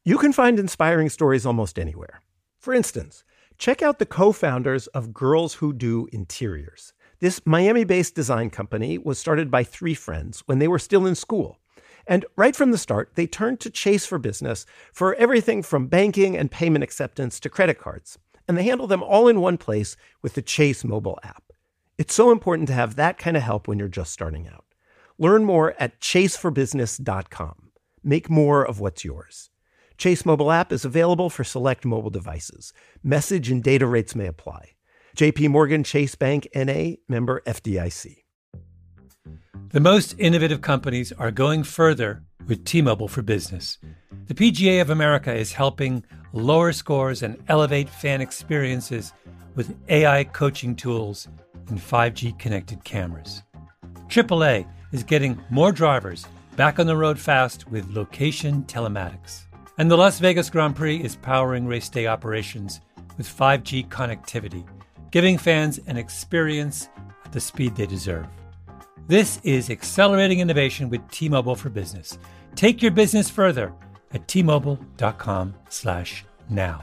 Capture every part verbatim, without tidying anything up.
You can find inspiring stories almost anywhere. For instance, check out the co-founders of Girls Who Do Interiors. This Miami-based design company was started by three friends when they were still in school. And right from the start, they turned to Chase for Business for everything from banking and payment acceptance to credit cards. And they handle them all in one place with the Chase mobile app. It's so important to have that kind of help when you're just starting out. Learn more at chase for business dot com. Make more of what's yours. Chase mobile app is available for select mobile devices. Message and data rates may apply. J P Morgan Chase Bank N A, member F D I C. The most innovative companies are going further with T-Mobile for Business. The P G A of America is helping lower scores and elevate fan experiences with A I coaching tools and five G connected cameras. triple A is getting more drivers back on the road fast with location telematics. And the Las Vegas Grand Prix is powering race day operations with five G connectivity, giving fans an experience at the speed they deserve. This is accelerating innovation with T-Mobile for Business. Take your business further at T-Mobile.com slash now.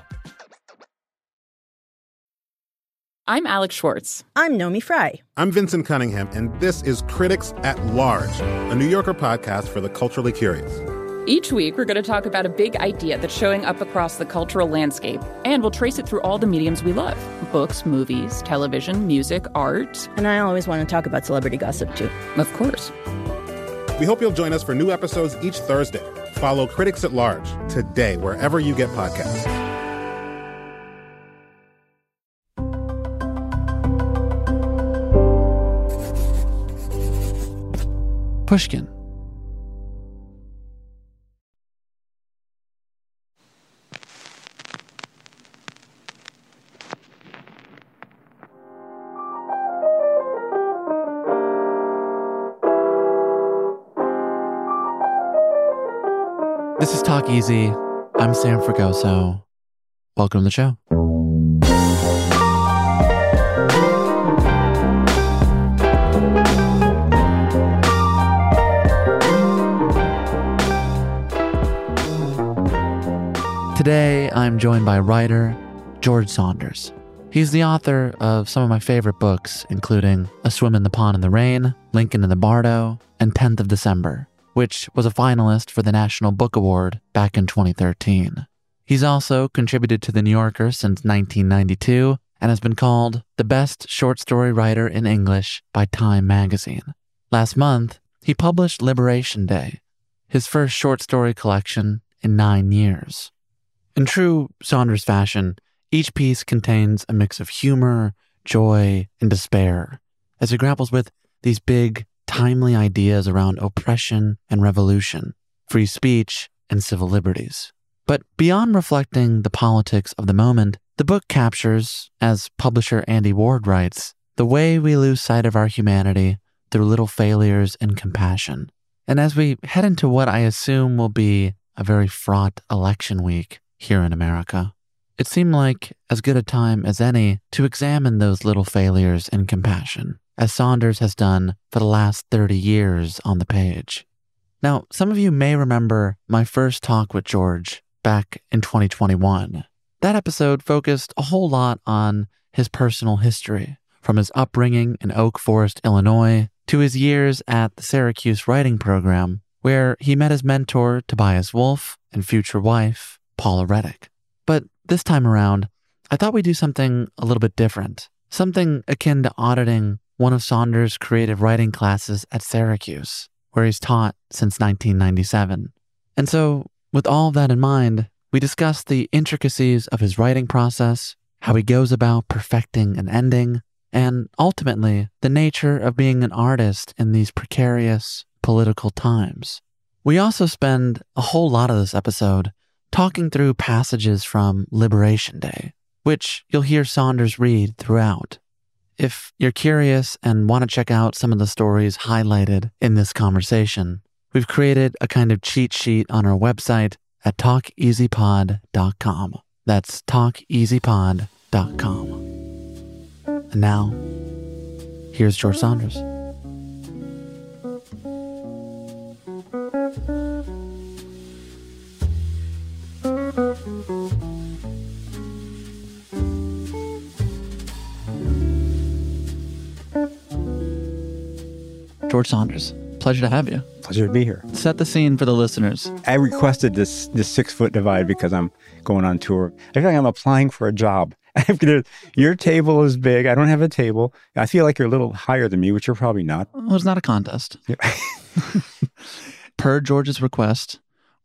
I'm Alex Schwartz. I'm Nomi Fry. I'm Vincent Cunningham, and this is Critics at Large, a New Yorker podcast for the culturally curious. Each week, we're going to talk about a big idea that's showing up across the cultural landscape, and we'll trace it through all the mediums we love. Books, movies, television, music, art. And I always want to talk about celebrity gossip, too. Of course. We hope you'll join us for new episodes each Thursday. Follow Critics at Large today, wherever you get podcasts. Pushkin. This is Talk Easy. I'm Sam Fragoso. Welcome to the show. Today, I'm joined by writer George Saunders. He's the author of some of my favorite books, including A Swim in the Pond in the Rain, Lincoln in the Bardo, and tenth of December, which was a finalist for the National Book Award back in twenty thirteen. He's also contributed to The New Yorker since nineteen ninety-two and has been called the best short story writer in English by Time magazine. Last month, he published Liberation Day, his first short story collection in nine years. In true Saunders fashion, each piece contains a mix of humor, joy, and despair as he grapples with these big, timely ideas around oppression and revolution, free speech, and civil liberties. But beyond reflecting the politics of the moment, the book captures, as publisher Andy Ward writes, the way we lose sight of our humanity through little failures and compassion. And as we head into what I assume will be a very fraught election week here in America, it seemed like as good a time as any to examine those little failures and compassion, as Saunders has done for the last thirty years on the page. Now, some of you may remember my first talk with George back in twenty twenty-one. That episode focused a whole lot on his personal history, from his upbringing in Oak Forest, Illinois, to his years at the Syracuse Writing Program, where he met his mentor, Tobias Wolff, and future wife, Paula Reddick. But this time around, I thought we'd do something a little bit different, something akin to auditing one of Saunders' creative writing classes at Syracuse, where he's taught since nineteen ninety-seven. And so, with all of that in mind, we discussed the intricacies of his writing process, how he goes about perfecting an ending, and ultimately, the nature of being an artist in these precarious political times. We also spend a whole lot of this episode talking through passages from Liberation Day, which you'll hear Saunders read throughout. If you're curious and want to check out some of the stories highlighted in this conversation, we've created a kind of cheat sheet on our website at talk easy pod dot com. That's talk easy pod dot com. And now, here's George Saunders. George Saunders, pleasure to have you. Pleasure to be here. Set the scene for the listeners. I requested this this six-foot divide because I'm going on tour. I feel like I'm applying for a job. Your table is big. I don't have a table. I feel like you're a little higher than me, which you're probably not. Well, it's not a contest. Yeah. Per George's request,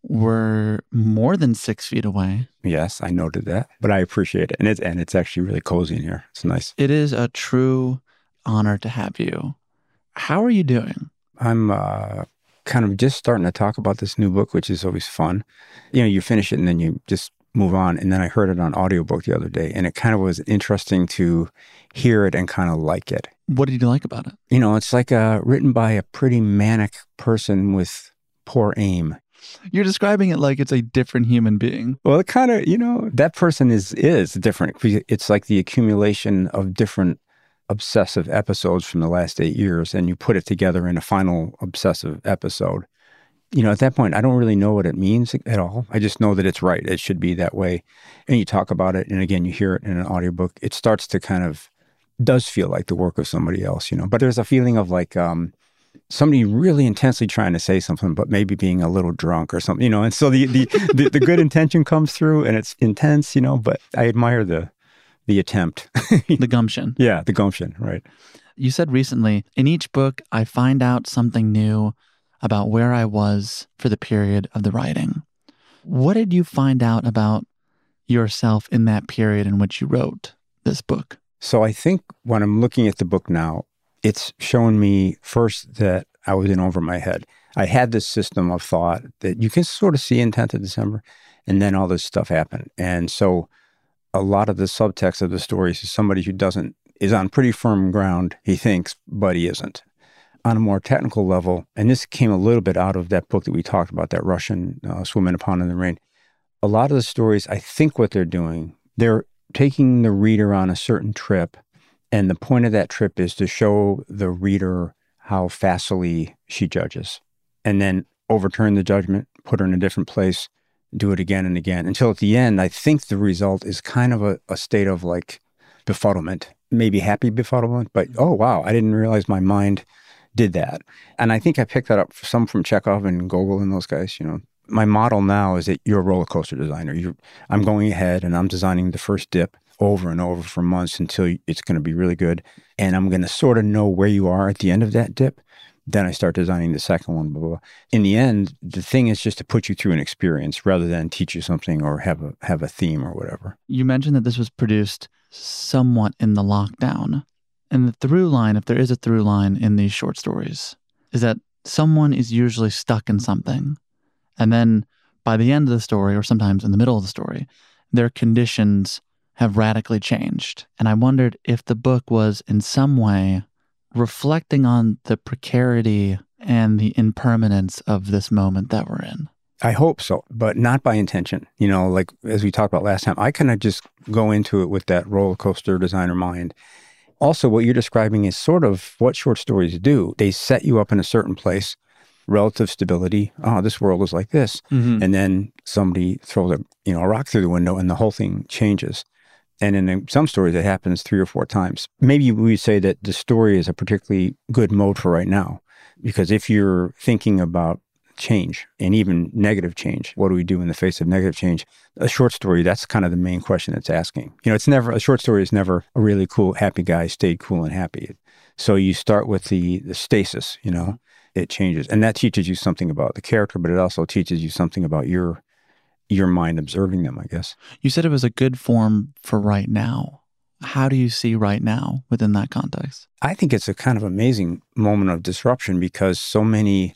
we're more than six feet away. Yes, I noted that, but I appreciate it. And it's, and it's actually really cozy in here. It's nice. It is a true honor to have you. How are you doing? I'm uh, kind of just starting to talk about this new book, which is always fun. You know, you finish it and then you just move on. And then I heard it on audiobook the other day, and it kind of was interesting to hear it and kind of like it. What did you like about it? You know, it's like uh, written by a pretty manic person with poor aim. You're describing it like it's a different human being. Well, it kind of, you know, that person is is different. It's like the accumulation of different obsessive episodes from the last eight years, and you put it together in a final obsessive episode. You know, at that point, I don't really know what it means at all. I just know that it's right. It should be that way. And you talk about it, and again, you hear it in an audiobook. It starts to kind of, does feel like the work of somebody else, you know. But there's a feeling of like um, somebody really intensely trying to say something, but maybe being a little drunk or something, you know. And so the the, the, the good intention comes through, and it's intense, you know, but I admire the the attempt. The gumption. Yeah, the gumption, right. You said recently, in each book, I find out something new about where I was for the period of the writing. What did you find out about yourself in that period in which you wrote this book? So I think when I'm looking at the book now, it's shown me first that I was in over my head. I had this system of thought that you can sort of see in tenth of December, and then all this stuff happened. And so a lot of the subtext of the stories is somebody who doesn't, is on pretty firm ground, he thinks, but he isn't. On a more technical level, and this came a little bit out of that book that we talked about, that Russian uh, Swim in a Pond in the Rain. A lot of the stories, I think what they're doing, they're taking the reader on a certain trip, and the point of that trip is to show the reader how facilely she judges, and then overturn the judgment, put her in a different place, do it again and again, until at the end, I think the result is kind of a, a state of like befuddlement, maybe happy befuddlement, but oh wow, I didn't realize my mind did that. And I think I picked that up some from Chekhov and Gogol and those guys. You know, my model now is that you're a roller coaster designer. You're, I'm going ahead and I'm designing the first dip over and over for months until it's going to be really good. And I'm going to sort of know where you are at the end of that dip. Then I start designing the second one, blah, blah, blah. In the end, the thing is just to put you through an experience rather than teach you something or have a have a theme or whatever. You mentioned that this was produced somewhat in the lockdown. And the through line, if there is a through line in these short stories, is that someone is usually stuck in something. And then by the end of the story, or sometimes in the middle of the story, their conditions have radically changed. And I wondered if the book was in some way reflecting on the precarity and the impermanence of this moment that we're in. I hope so, but not by intention. You know, like as we talked about last time, I kind of just go into it with that roller coaster designer mind. Also, what you're describing is sort of what short stories do. They set you up in a certain place, relative stability. Oh, this world is like this. Mm-hmm. And then somebody throws a, you know, a rock through the window and the whole thing changes. And in some stories, it happens three or four times. Maybe we would say that the story is a particularly good mode for right now, because if you're thinking about change and even negative change, what do we do in the face of negative change? A short story, that's kind of the main question it's asking. You know, it's never, a short story is never a really cool, happy guy stayed cool and happy. So you start with the, the stasis, you know, it changes. And that teaches you something about the character, but it also teaches you something about your your mind observing them, I guess. You said it was a good form for right now. How do you see right now within that context? I think it's a kind of amazing moment of disruption because so many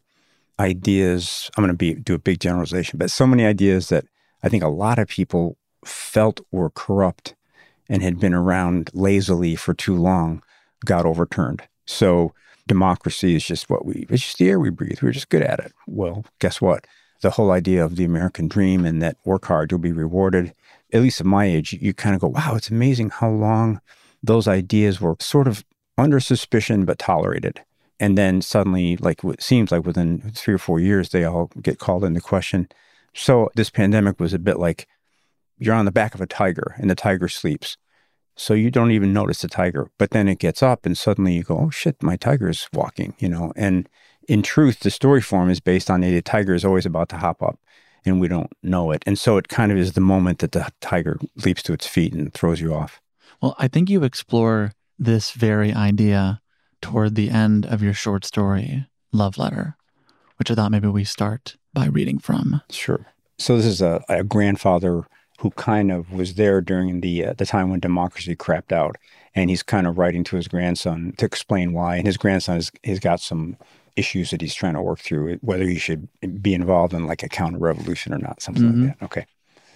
ideas, I'm going to be do a big generalization, but so many ideas that I think a lot of people felt were corrupt and had been around lazily for too long got overturned. So democracy is just what we, it's just the air we breathe. We're just good at it. Well, guess what? The whole idea of the American dream and that work hard, you'll be rewarded. At least at my age, you kind of go, wow, it's amazing how long those ideas were sort of under suspicion but tolerated. And then suddenly, like it seems like within three or four years, they all get called into question. So this pandemic was a bit like you're on the back of a tiger and the tiger sleeps. So you don't even notice the tiger. But then it gets up and suddenly you go, oh shit, my tiger's walking, you know. And in truth, the story form is based on the tiger is always about to hop up and we don't know it. And so it kind of is the moment that the tiger leaps to its feet and throws you off. Well, I think you explore this very idea toward the end of your short story, Love Letter, which I thought maybe we start by reading from. Sure. So this is a, a grandfather who kind of was there during the uh, the time when democracy crapped out, and he's kind of writing to his grandson to explain why. And his grandson has, has got some issues that he's trying to work through, whether he should be involved in like a counter-revolution or not, something mm-hmm. like that. Okay.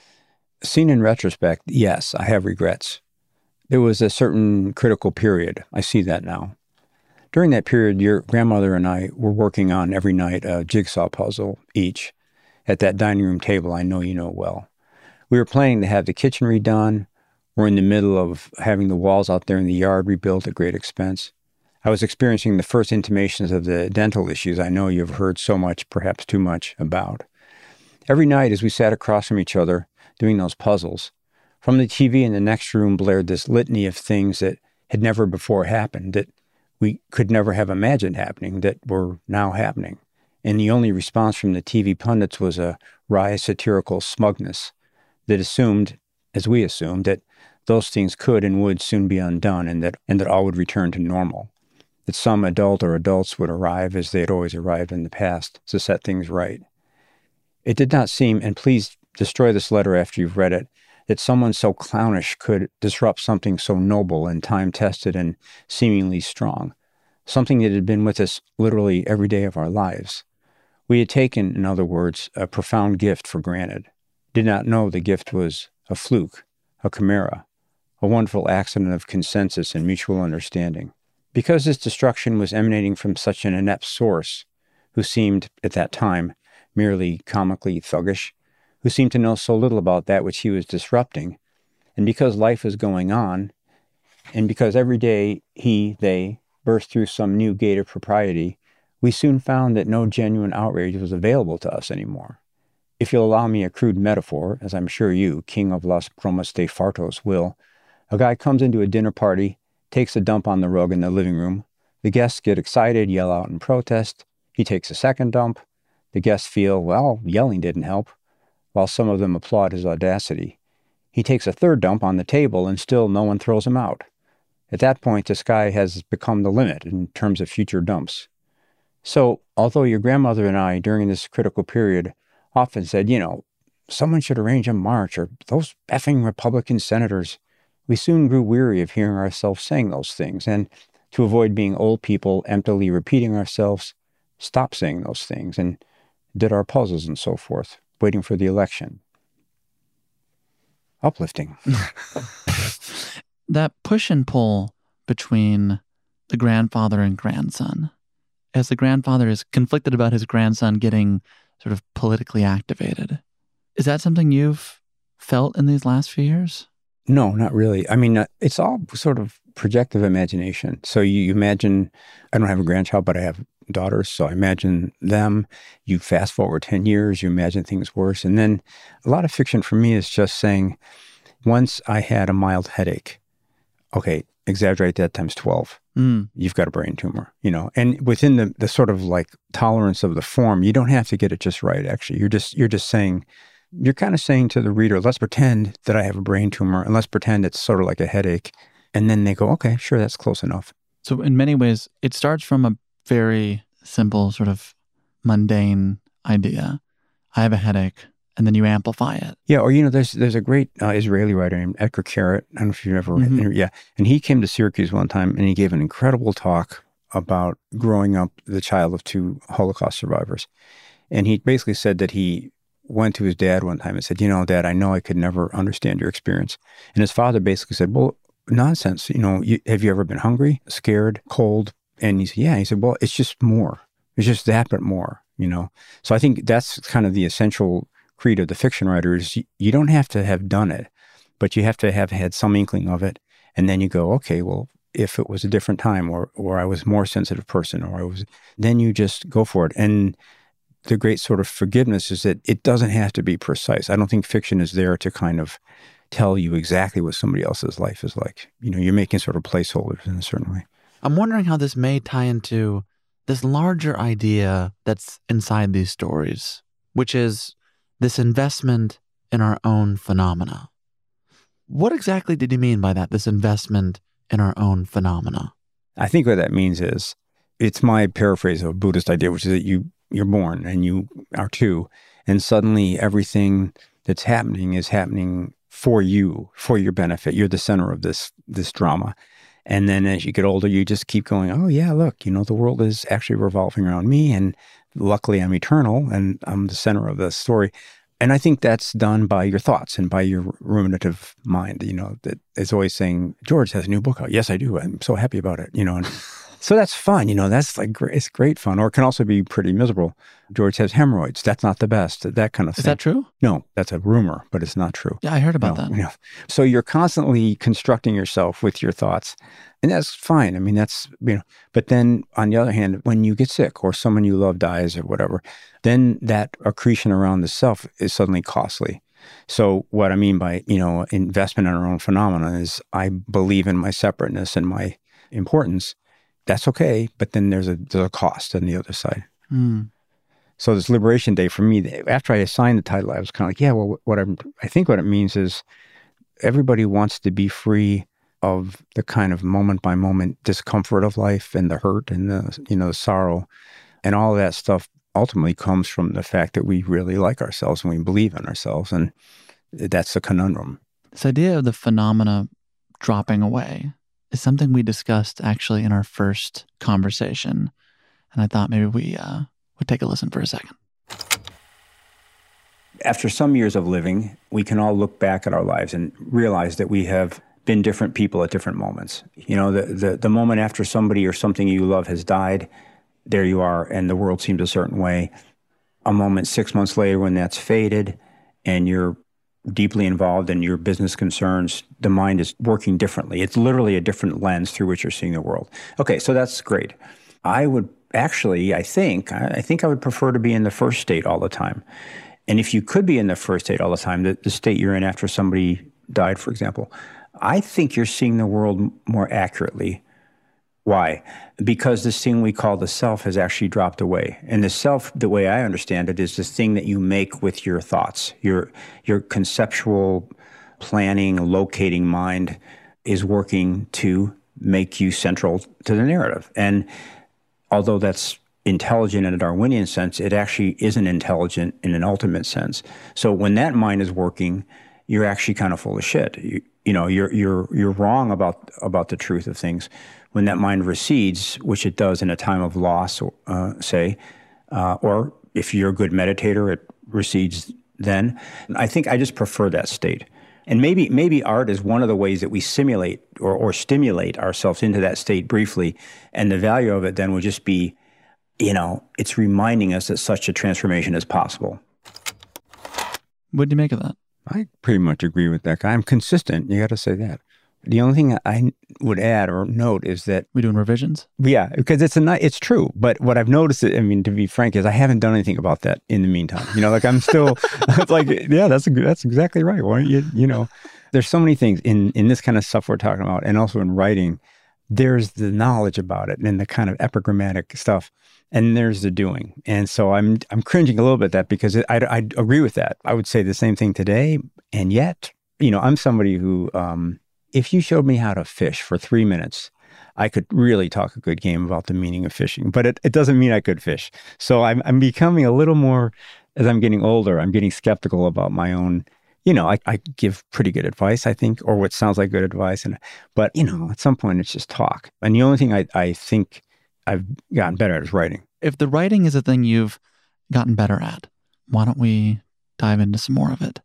Seen in retrospect, yes, I have regrets. There was a certain critical period. I see that now. During that period, your grandmother and I were working on every night a jigsaw puzzle each at that dining room table I know you know well. We were planning to have the kitchen redone. We're in the middle of having the walls out there in the yard rebuilt at great expense. I was experiencing the first intimations of the dental issues I know you've heard so much, perhaps too much, about. Every night as we sat across from each other doing those puzzles, from the T V in the next room blared this litany of things that had never before happened, that we could never have imagined happening, that were now happening. And the only response from the T V pundits was a wry satirical smugness that assumed, as we assumed, that those things could and would soon be undone and that and that all would return to normal, that some adult or adults would arrive as they had always arrived in the past to set things right. It did not seem, and please destroy this letter after you've read it, that someone so clownish could disrupt something so noble and time-tested and seemingly strong, something that had been with us literally every day of our lives. We had taken, in other words, a profound gift for granted, did not know the gift was a fluke, a chimera, a wonderful accident of consensus and mutual understanding. Because this destruction was emanating from such an inept source, who seemed, at that time, merely comically thuggish, who seemed to know so little about that which he was disrupting, and because life was going on, and because every day he, they, burst through some new gate of propriety, we soon found that no genuine outrage was available to us anymore. If you'll allow me a crude metaphor, as I'm sure you, king of Las Bromas de Fartos, will, a guy comes into a dinner party, takes a dump on the rug in the living room, the guests get excited, yell out in protest, he takes a second dump, the guests feel, well, yelling didn't help, while some of them applaud his audacity. He takes a third dump on the table and still no one throws him out. At that point, the sky has become the limit in terms of future dumps. So, although your grandmother and I, during this critical period, often said, you know, someone should arrange a march, or those effing Republican senators, we soon grew weary of hearing ourselves saying those things, and to avoid being old people emptily repeating ourselves, stopped saying those things and did our puzzles and so forth, waiting for the election. Uplifting. That push and pull between the grandfather and grandson, as the grandfather is conflicted about his grandson getting sort of politically activated. Is that something you've felt in these last few years? No, not really. I mean, uh, it's all sort of projective imagination. So you, you imagine, I don't have a grandchild, but I have daughters, so I imagine them. You fast forward ten years, you imagine things worse. And then a lot of fiction for me is just saying, once I had a mild headache, okay, exaggerate that times twelve. Mm. You've got a brain tumor, you know, and within the, the sort of like tolerance of the form, you don't have to get it just right. Actually, you're just, you're just saying, you're kind of saying to the reader, let's pretend that I have a brain tumor and let's pretend it's sort of like a headache. And then they go, okay, sure, that's close enough. So in many ways, it starts from a very simple sort of mundane idea. I have a headache. And then you amplify it. Yeah, or, you know, there's there's a great uh, Israeli writer named Edgar Carrot. I don't know if you've ever read mm-hmm. Yeah. And he came to Syracuse one time and he gave an incredible talk about growing up the child of two Holocaust survivors. And he basically said that he went to his dad one time and said, you know, Dad, I know I could never understand your experience. And his father basically said, well, nonsense. You know, you, have you ever been hungry, scared, cold? And he said, yeah. He said, well, it's just more. It's just that, but more, you know. So I think that's kind of the essential creed of the fiction writer is you, you don't have to have done it, but you have to have had some inkling of it. And then you go, okay, well, if it was a different time or or I was a more sensitive person or I was, then you just go for it. And the great sort of forgiveness is that it doesn't have to be precise. I don't think fiction is there to kind of tell you exactly what somebody else's life is like. You know, you're making sort of placeholders in a certain way. I'm wondering how this may tie into this larger idea that's inside these stories, which is this investment in our own phenomena. What exactly did you mean by that, this investment in our own phenomena? I think what that means is, it's my paraphrase of a Buddhist idea, which is that you, you're born and you are two, and suddenly everything that's happening is happening for you, for your benefit. You're the center of this this drama. And then as you get older, you just keep going, oh yeah, look, you know, the world is actually revolving around me, and luckily I'm eternal and I'm the center of the story. And I think that's done by your thoughts and by your ruminative mind, you know, that is always saying, George has a new book out. Yes, I do. I'm so happy about it, you know. And so that's fun, you know, that's like, great, it's great fun. Or it can also be pretty miserable. George has hemorrhoids. That's not the best, that kind of thing. Is that true? No, that's a rumor, but it's not true. Yeah, I heard about no, that. You know. So you're constantly constructing yourself with your thoughts. And that's fine. I mean, that's, you know, but then on the other hand, when you get sick or someone you love dies or whatever, then that accretion around the self is suddenly costly. So what I mean by, you know, investment in our own phenomena is I believe in my separateness and my importance. That's okay. But then there's a, there's a cost on the other side. Mm. So this Liberation Day for me, after I assigned the title, I was kind of like, yeah, well, what I'm, I think what it means is everybody wants to be free of the kind of moment by moment discomfort of life and the hurt and the, you know, the sorrow, and all of that stuff ultimately comes from the fact that we really like ourselves and we believe in ourselves. And that's the conundrum. This idea of the phenomena dropping away is something we discussed actually in our first conversation. And I thought maybe we uh, would take a listen for a second. After some years of living, we can all look back at our lives and realize that we have been different people at different moments. You know, the, the, the moment after somebody or something you love has died, there you are, and the world seems a certain way. A moment six months later when that's faded and you're deeply involved in your business concerns, the mind is working differently. It's literally a different lens through which you're seeing the world. Okay, so that's great. I would actually, I think, I think I would prefer to be in the first state all the time. And if you could be in the first state all the time, the, the state you're in after somebody died, for example, I think you're seeing the world more accurately. Why? Because this thing we call the self has actually dropped away. And the self, the way I understand it, is this thing that you make with your thoughts. Your, your conceptual planning, locating mind is working to make you central to the narrative. And although that's intelligent in a Darwinian sense, it actually isn't intelligent in an ultimate sense. So when that mind is working, you're actually kind of full of shit. You, you know, you're you're you're wrong about about the truth of things. When that mind recedes, which it does in a time of loss, uh, say, uh, or if you're a good meditator, it recedes then. I think I just prefer that state. And maybe maybe art is one of the ways that we simulate or, or stimulate ourselves into that state briefly. And the value of it then would just be, you know, it's reminding us that such a transformation is possible. What do you make of that? I pretty much agree with that guy. I'm consistent. You got to say that. The only thing I would add or note is that we doing revisions. Yeah, because it's a it's true. But what I've noticed, I mean, to be frank, is I haven't done anything about that in the meantime. You know, like I'm still. It's like, yeah, that's that's exactly right. Why don't you? You know, there's so many things in in this kind of stuff we're talking about, and also in writing. There's the knowledge about it and the kind of epigrammatic stuff. And there's the doing. And so I'm I'm cringing a little bit at that because it, I, I agree with that. I would say the same thing today. And yet, you know, I'm somebody who, um, if you showed me how to fish for three minutes, I could really talk a good game about the meaning of fishing. But it, it doesn't mean I could fish. So I'm, I'm becoming a little more, as I'm getting older, I'm getting skeptical about my own, you know, I, I give pretty good advice, I think, or what sounds like good advice. And But, you know, at some point it's just talk. And the only thing I, I think I've gotten better at is writing. If the writing is a thing you've gotten better at, why don't we dive into some more of it?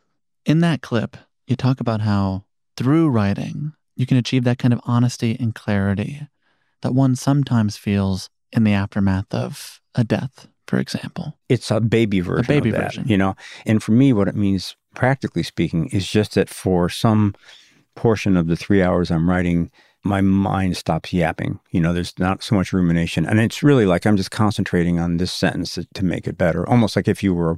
In that clip, you talk about how through writing, you can achieve that kind of honesty and clarity that one sometimes feels in the aftermath of a death, for example. It's a baby version a baby of that, version. You know? And for me, what it means, practically speaking, is just that for some portion of the three hours I'm writing, my mind stops yapping. You know, there's not so much rumination. And it's really like I'm just concentrating on this sentence to, to make it better. Almost like if you were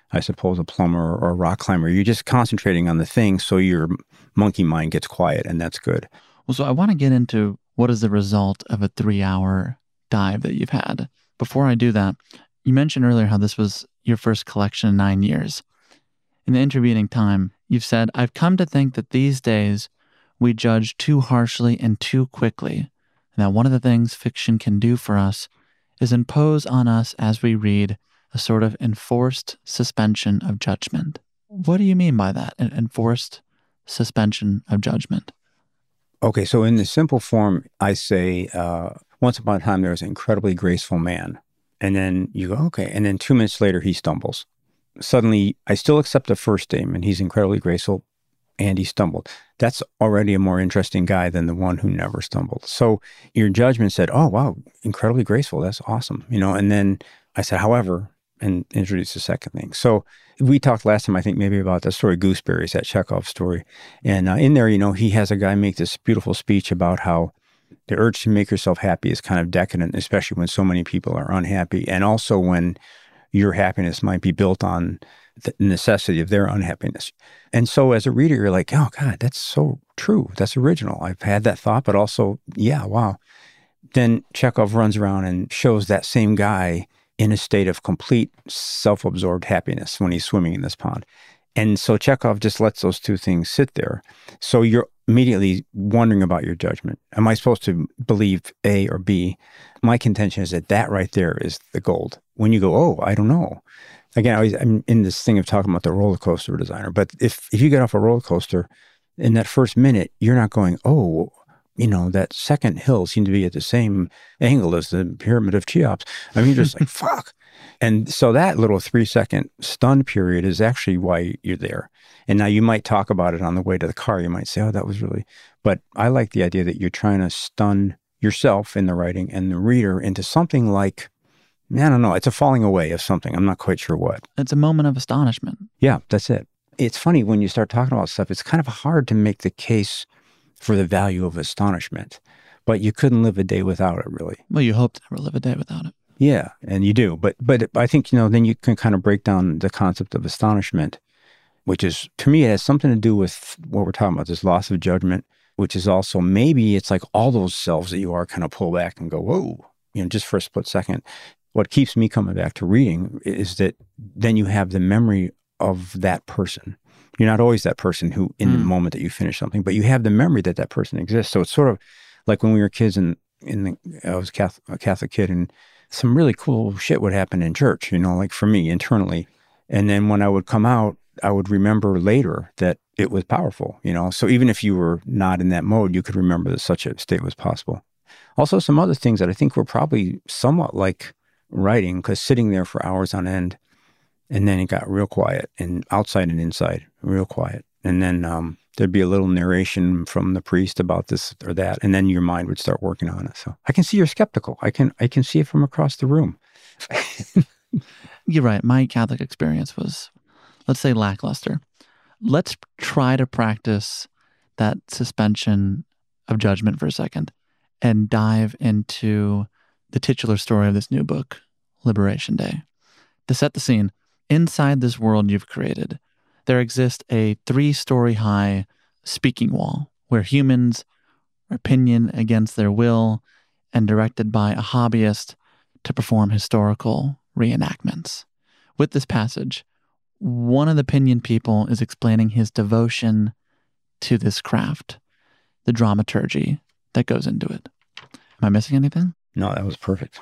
I suppose, a plumber or a rock climber. You're just concentrating on the thing so your monkey mind gets quiet, and that's good. Well, so I want to get into what is the result of a three-hour dive that you've had. Before I do that, you mentioned earlier how this was your first collection in nine years. In the intervening time, you've said, I've come to think that these days we judge too harshly and too quickly, and that one of the things fiction can do for us is impose on us as we read a sort of enforced suspension of judgment. What do you mean by that, an enforced suspension of judgment? Okay, so in the simple form, I say, uh, once upon a time there was an incredibly graceful man. And then you go, okay. And then two minutes later, he stumbles. Suddenly, I still accept the first statement. He's incredibly graceful, and he stumbled. That's already a more interesting guy than the one who never stumbled. So your judgment said, oh, wow, incredibly graceful. That's awesome. You know, and then I said, however, and introduced the second thing. So we talked last time, I think, maybe about the story Gooseberries, that Chekhov story. And uh, in there, you know, he has a guy make this beautiful speech about how the urge to make yourself happy is kind of decadent, especially when so many people are unhappy. And also when your happiness might be built on the necessity of their unhappiness. And so as a reader, you're like, oh, God, that's so true. That's original. I've had that thought, but also, yeah, wow. Then Chekhov runs around and shows that same guy in a state of complete self-absorbed happiness when he's swimming in this pond. And so Chekhov just lets those two things sit there. So you're immediately wondering about your judgment. Am I supposed to believe A or B? My contention is that that right there is the gold. When you go, oh, I don't know. Again, I was, I'm in this thing of talking about the roller coaster designer. But if, if you get off a roller coaster, in that first minute, you're not going, oh, you know, that second hill seemed to be at the same angle as the Pyramid of Cheops. I mean, you're just like, fuck. And so that little three second stun period is actually why you're there. And now you might talk about it on the way to the car. You might say, oh, that was really, but I like the idea that you're trying to stun yourself in the writing and the reader into something like, I don't know, it's a falling away of something. I'm not quite sure what. It's a moment of astonishment. Yeah, that's it. It's funny when you start talking about stuff, it's kind of hard to make the case for the value of astonishment, but you couldn't live a day without it, really. Well, you hope to never live a day without it. Yeah, and you do. But but I think, you know, then you can kind of break down the concept of astonishment, which is, to me, it has something to do with what we're talking about, this loss of judgment, which is also maybe it's like all those selves that you are kind of pull back and go, whoa, you know, just for a split second. What keeps me coming back to reading is that then you have the memory of that person. You're not always that person who, in mm. the moment that you finish something, but you have the memory that that person exists. So it's sort of like when we were kids, and in the, I was a Catholic, a Catholic kid, and some really cool shit would happen in church, you know, like for me internally. And then when I would come out, I would remember later that it was powerful, you know. So even if you were not in that mode, you could remember that such a state was possible. Also, some other things that I think were probably somewhat like writing, because sitting there for hours on end, and then it got real quiet, and outside and inside, real quiet. And then um, there'd be a little narration from the priest about this or that, and then your mind would start working on it. So I can see you're skeptical. I can I can see it from across the room. You're right. My Catholic experience was, let's say, lackluster. Let's try to practice that suspension of judgment for a second and dive into the titular story of this new book, Liberation Day. To set the scene, inside this world you've created, there exists a three-story high speaking wall where humans are pinioned against their will and directed by a hobbyist to perform historical reenactments. With this passage, one of the pinioned people is explaining his devotion to this craft, the dramaturgy that goes into it. Am I missing anything? No, that was perfect.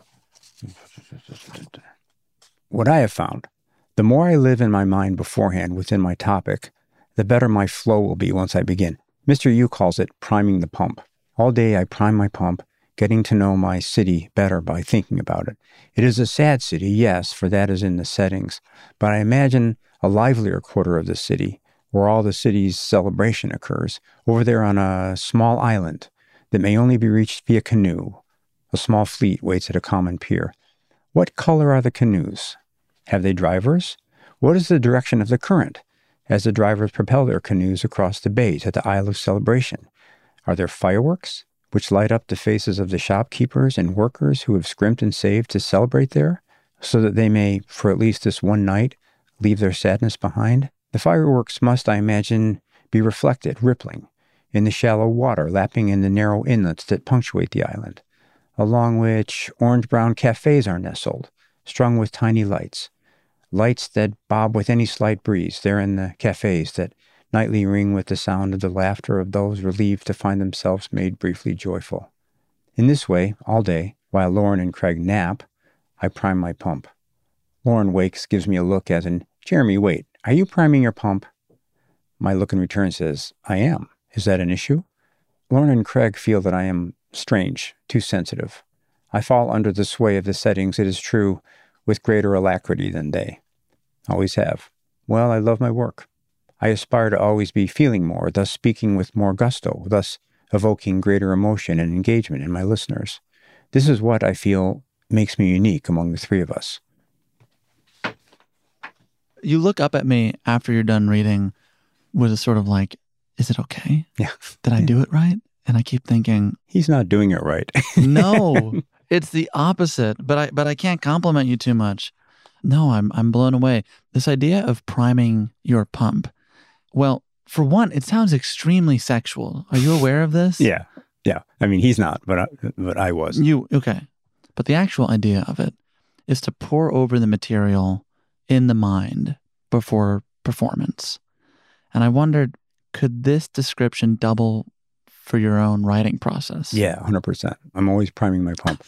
What I have found, the more I live in my mind beforehand within my topic, the better my flow will be once I begin. Mister Yu calls it priming the pump. All day I prime my pump, getting to know my city better by thinking about it. It is a sad city, yes, for that is in the settings, but I imagine a livelier quarter of the city, where all the city's celebration occurs, over there on a small island that may only be reached via canoe. A small fleet waits at a common pier. What color are the canoes? Have they drivers? What is the direction of the current as the drivers propel their canoes across the bay to the Isle of Celebration? Are there fireworks, which light up the faces of the shopkeepers and workers who have scrimped and saved to celebrate there, so that they may, for at least this one night, leave their sadness behind? The fireworks must, I imagine, be reflected, rippling, in the shallow water lapping in the narrow inlets that punctuate the island, along which orange-brown cafes are nestled, strung with tiny lights. Lights that bob with any slight breeze there in the cafes that nightly ring with the sound of the laughter of those relieved to find themselves made briefly joyful. In this way, all day, while Lauren and Craig nap, I prime my pump. Lauren wakes, gives me a look as in, Jeremy, wait, are you priming your pump? My look in return says, I am. Is that an issue? Lauren and Craig feel that I am strange, too sensitive. I fall under the sway of the settings, it is true, with greater alacrity than they. Always have. Well, I love my work. I aspire to always be feeling more, thus speaking with more gusto, thus evoking greater emotion and engagement in my listeners. This is what I feel makes me unique among the three of us. You look up at me after you're done reading with a sort of like, is it okay? Yeah. Did I do it right? And I keep thinking, he's not doing it right. No, it's the opposite. But I but I can't compliment you too much. No, I'm I'm blown away. This idea of priming your pump. Well, for one, it sounds extremely sexual. Are you aware of this? Yeah. Yeah. I mean, he's not, but I, but I was. You okay. But the actual idea of it is to pour over the material in the mind before performance. And I wondered, could this description double for your own writing process? Yeah, one hundred percent. I'm always priming my pump.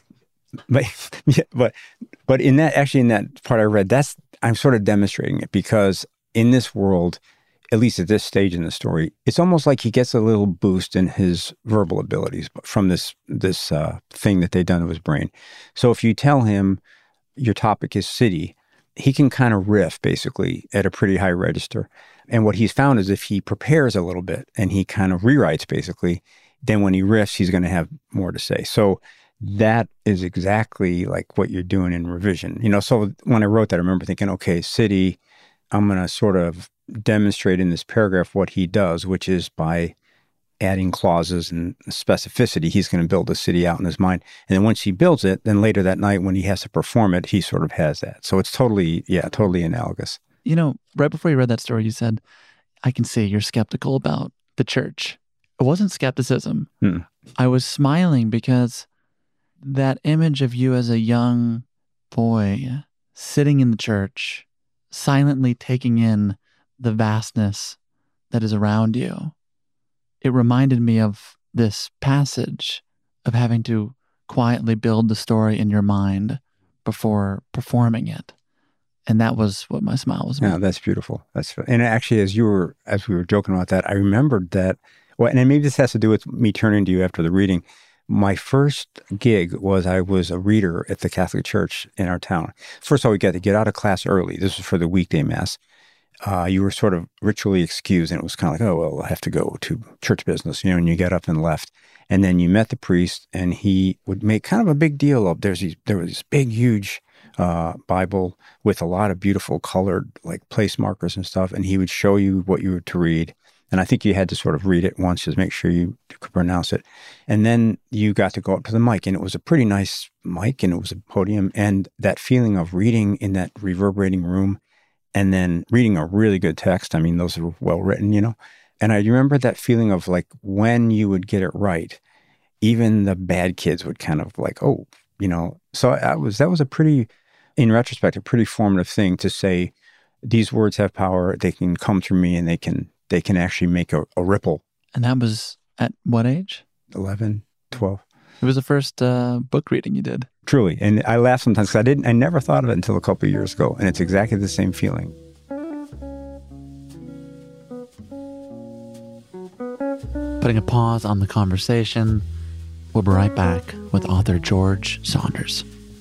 But yeah, but but in that actually in that part I read, that's I'm sort of demonstrating it because in this world, at least at this stage in the story, it's almost like he gets a little boost in his verbal abilities from this this uh, thing that they've done to his brain. So if you tell him your topic is city, he can kind of riff basically at a pretty high register. And what he's found is if he prepares a little bit and he kind of rewrites basically, then when he riffs, he's going to have more to say. So that is exactly like what you're doing in revision. You know, so when I wrote that, I remember thinking, okay, city, I'm going to sort of demonstrate in this paragraph what he does, which is by adding clauses and specificity, he's going to build a city out in his mind. And then once he builds it, then later that night when he has to perform it, he sort of has that. So it's totally, yeah, totally analogous. You know, right before you read that story, you said, I can see you're skeptical about the church. It wasn't skepticism. Hmm. I was smiling because that image of you as a young boy sitting in the church, silently taking in the vastness that is around you, it reminded me of this passage of having to quietly build the story in your mind before performing it. And that was what my smile was about. Yeah, that's beautiful. That's and actually, as you were as we were joking about that, I remembered that. Well, and maybe this has to do with me turning to you after the reading. My first gig was I was a reader at the Catholic Church in our town. First of all, we got to get out of class early. This was for the weekday mass. Uh, you were sort of ritually excused, and it was kind of like, oh, well, I have to go to church business, you know, and you get up and left. And then you met the priest, and he would make kind of a big deal of, there's these, there was this big, huge uh, Bible with a lot of beautiful colored, like, place markers and stuff, and he would show you what you were to read. And I think you had to sort of read it once just make sure you could pronounce it. And then you got to go up to the mic, and it was a pretty nice mic, and it was a podium, and that feeling of reading in that reverberating room, and then reading a really good text. I mean, those are well written, you know. And I remember that feeling of like when you would get it right, even the bad kids would kind of like, oh, you know. So I was that was a pretty, in retrospect, a pretty formative thing to say, these words have power. They can come through me, and they can they can actually make a, a ripple. And that was at what age? eleven, twelve. It was the first uh, book reading you did. Truly. And I laugh sometimes because I didn't, I never thought of it until a couple of years ago. And it's exactly the same feeling. Putting a pause on the conversation, we'll be right back with author George Saunders.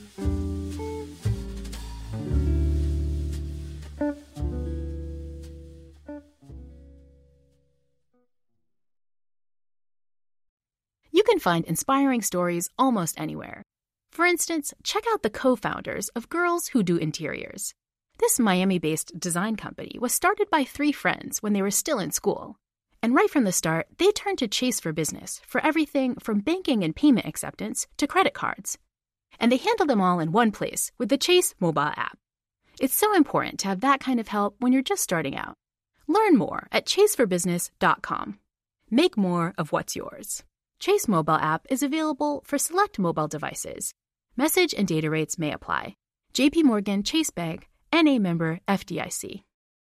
You can find inspiring stories almost anywhere. For instance, check out the co-founders of Girls Who Do Interiors. This Miami-based design company was started by three friends when they were still in school. And right from the start, they turned to Chase for business for everything from banking and payment acceptance to credit cards. And they handle them all in one place with the Chase mobile app. It's so important to have that kind of help when you're just starting out. Learn more at chase for business dot com. Make more of what's yours. Chase mobile app is available for select mobile devices. Message and data rates may apply. J P Morgan Chase Bank, N A member F D I C.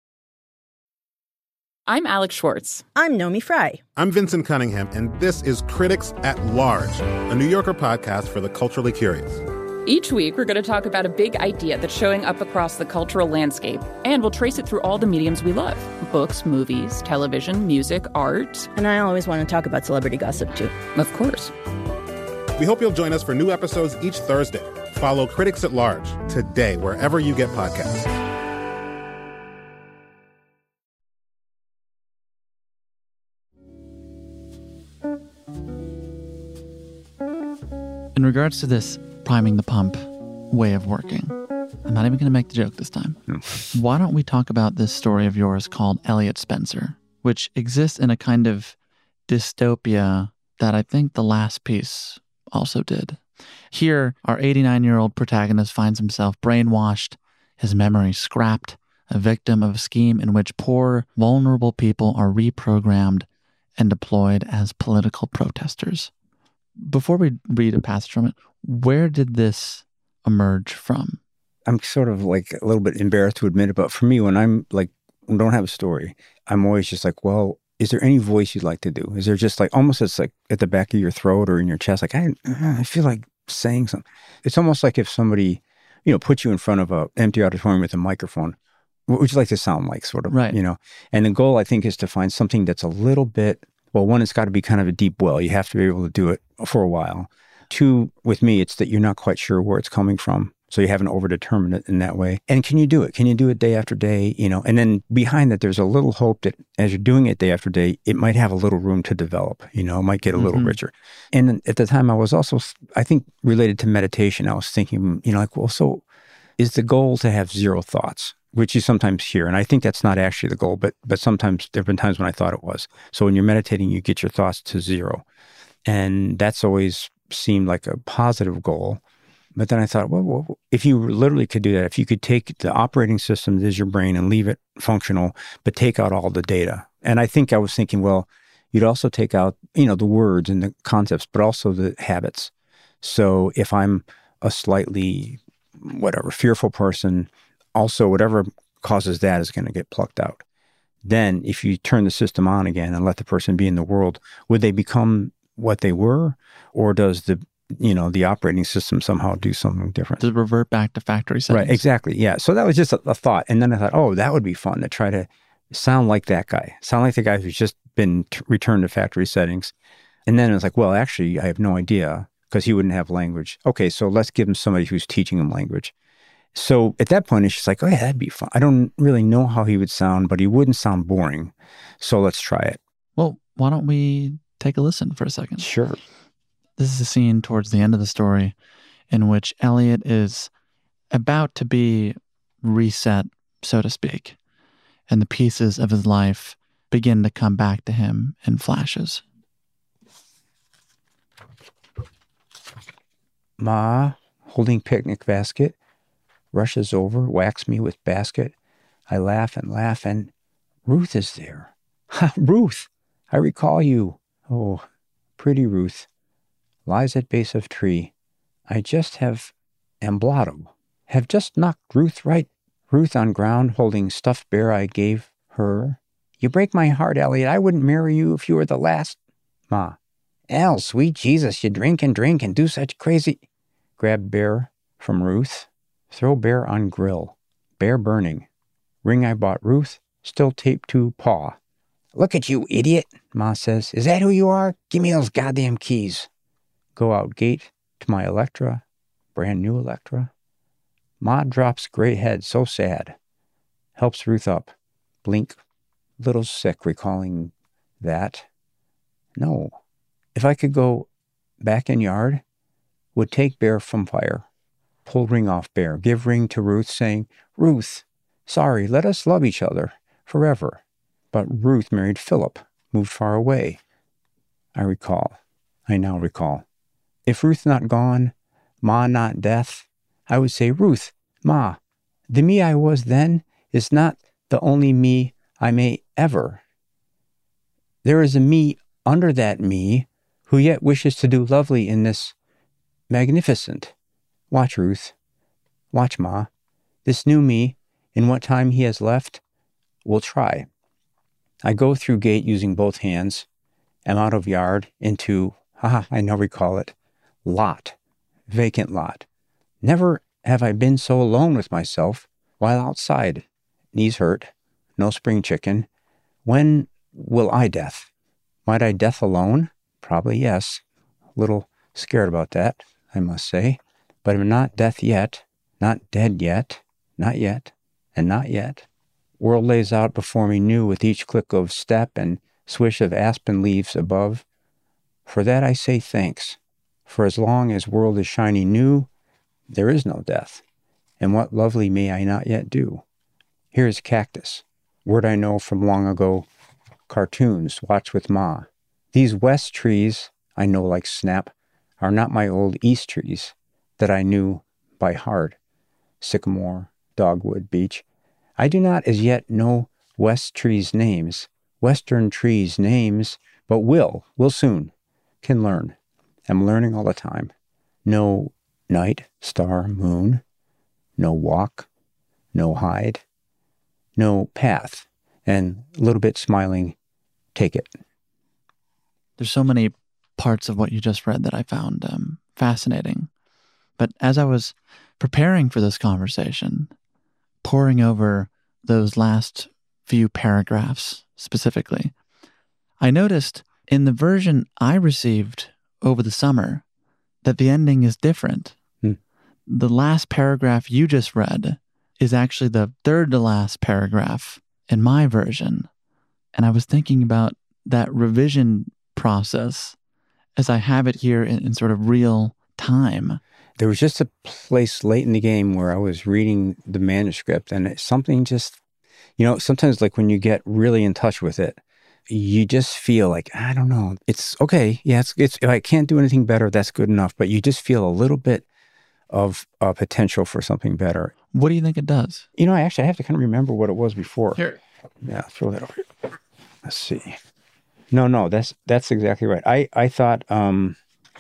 I'm Alex Schwartz. I'm Nomi Fry. I'm Vincent Cunningham, and this is Critics at Large, a New Yorker podcast for the culturally curious. Each week, we're going to talk about a big idea that's showing up across the cultural landscape, and we'll trace it through all the mediums we love. Books, movies, television, music, art. And I always want to talk about celebrity gossip, too. Of course. We hope you'll join us for new episodes each Thursday. Follow Critics at Large today, wherever you get podcasts. In regards to this priming the pump way of working, I'm not even going to make the joke this time. Why don't we talk about this story of yours called Elliot Spencer, which exists in a kind of dystopia that I think the last piece also did. Here, our eighty-nine-year-old protagonist finds himself brainwashed, his memory scrapped, a victim of a scheme in which poor, vulnerable people are reprogrammed and deployed as political protesters. Before we read a passage from it, where did this emerge from? I'm sort of like a little bit embarrassed to admit it, but for me, when I'm like, don't have a story, I'm always just like, well, is there any voice you'd like to do? Is there just like, almost it's like at the back of your throat or in your chest, like, I, I feel like saying something. It's almost like if somebody, you know, put you in front of an empty auditorium with a microphone, what would you like to sound like, sort of, right. You know? And the goal, I think, is to find something that's a little bit, well, one, it's got to be kind of a deep well. You have to be able to do it for a while. Two, with me, it's that you're not quite sure where it's coming from. So you haven't overdetermined it in that way. And can you do it? Can you do it day after day? You know, and then behind that, there's a little hope that as you're doing it day after day, it might have a little room to develop, you know, it might get a little mm-hmm. richer. And at the time I was also, I think related to meditation, I was thinking, you know, like, well, so is the goal to have zero thoughts, which you sometimes hear. And I think that's not actually the goal, but, but sometimes there have been times when I thought it was. So when you're meditating, you get your thoughts to zero. And that's always seemed like a positive goal. But then I thought, well, well, if you literally could do that, if you could take the operating system that is your brain and leave it functional, but take out all the data. And I think I was thinking, well, you'd also take out, you know, the words and the concepts, but also the habits. So if I'm a slightly, whatever, fearful person, also whatever causes that is going to get plucked out. Then if you turn the system on again and let the person be in the world, would they become what they were? Or does the you know, the operating system somehow do something different? To revert back to factory settings. Right, exactly, yeah. So that was just a, a thought. And then I thought, oh, that would be fun to try to sound like that guy. Sound like the guy who's just been t- returned to factory settings. And then I was like, well, actually, I have no idea because he wouldn't have language. Okay, so let's give him somebody who's teaching him language. So at that point, it's just like, oh, yeah, that'd be fun. I don't really know how he would sound, but he wouldn't sound boring. So let's try it. Well, why don't we take a listen for a second? Sure. This is a scene towards the end of the story in which Elliot is about to be reset, so to speak, and the pieces of his life begin to come back to him in flashes. Ma, holding picnic basket, rushes over, whacks me with basket. I laugh and laugh, and Ruth is there. Ha, Ruth! I recall you. Oh, pretty Ruth. Lies at base of tree. I just have amblotto. Have just knocked Ruth right. Ruth on ground holding stuffed bear I gave her. You break my heart, Elliot. I wouldn't marry you if you were the last. Ma. El, sweet Jesus, you drink and drink and do such crazy. Grab bear from Ruth. Throw bear on grill. Bear burning. Ring I bought Ruth. Still taped to paw. Look at you, idiot, Ma says. Is that who you are? Give me those goddamn keys. Go out gate to my Electra, brand new Electra. Ma drops gray head, so sad. Helps Ruth up. Blink, little sick, recalling that. No. If I could go back in yard, would take bear from fire. Pull ring off bear. Give ring to Ruth, saying, Ruth, sorry, let us love each other forever. But Ruth married Philip, moved far away. I recall. I now recall. If Ruth not gone, Ma not death, I would say, Ruth, Ma, The me I was then is not the only me I may ever. There is a me under that me who yet wishes to do lovely in this magnificent. Watch, Ruth. Watch, Ma. This new me, in what time he has left, will try. I go through gate using both hands, am out of yard into, haha, I now recall it, lot, vacant lot. Never have I been so alone with myself while outside. Knees hurt, no spring chicken. When will I death? Might I death alone? Probably yes. A little scared about that, I must say. But I'm not death yet, not dead yet, not yet, and not yet. World lays out before me new with each click of step and swish of aspen leaves above. For that I say thanks. For as long as world is shining new, there is no death. And what lovely may I not yet do? Here is cactus, word I know from long ago. Cartoons, watch with Ma. These west trees, I know like snap, are not my old east trees that I knew by heart. Sycamore, dogwood, beech. I do not as yet know west trees' names, western trees' names, but will, will soon, can learn. Am learning all the time. No night, star, moon, no walk, no hide, no path, and a little bit smiling, take it. There's so many parts of what you just read that I found um, fascinating. But as I was preparing for this conversation, poring over those last few paragraphs specifically, I noticed in the version I received over the summer that the ending is different. Hmm. The last paragraph you just read is actually the third to last paragraph in my version. And I was thinking about that revision process as I have it here in, in sort of real time. There was just a place late in the game where I was reading the manuscript and it, something just, you know, sometimes like when you get really in touch with it, you just feel like, I don't know, it's okay. Yeah, it's, it's if I can't do anything better, that's good enough. But you just feel a little bit of uh, potential for something better. What do you think it does? You know, I actually I have to kind of remember what it was before. Here. Yeah, throw that over here. Let's see. No, no, that's that's exactly right. I, I thought, um,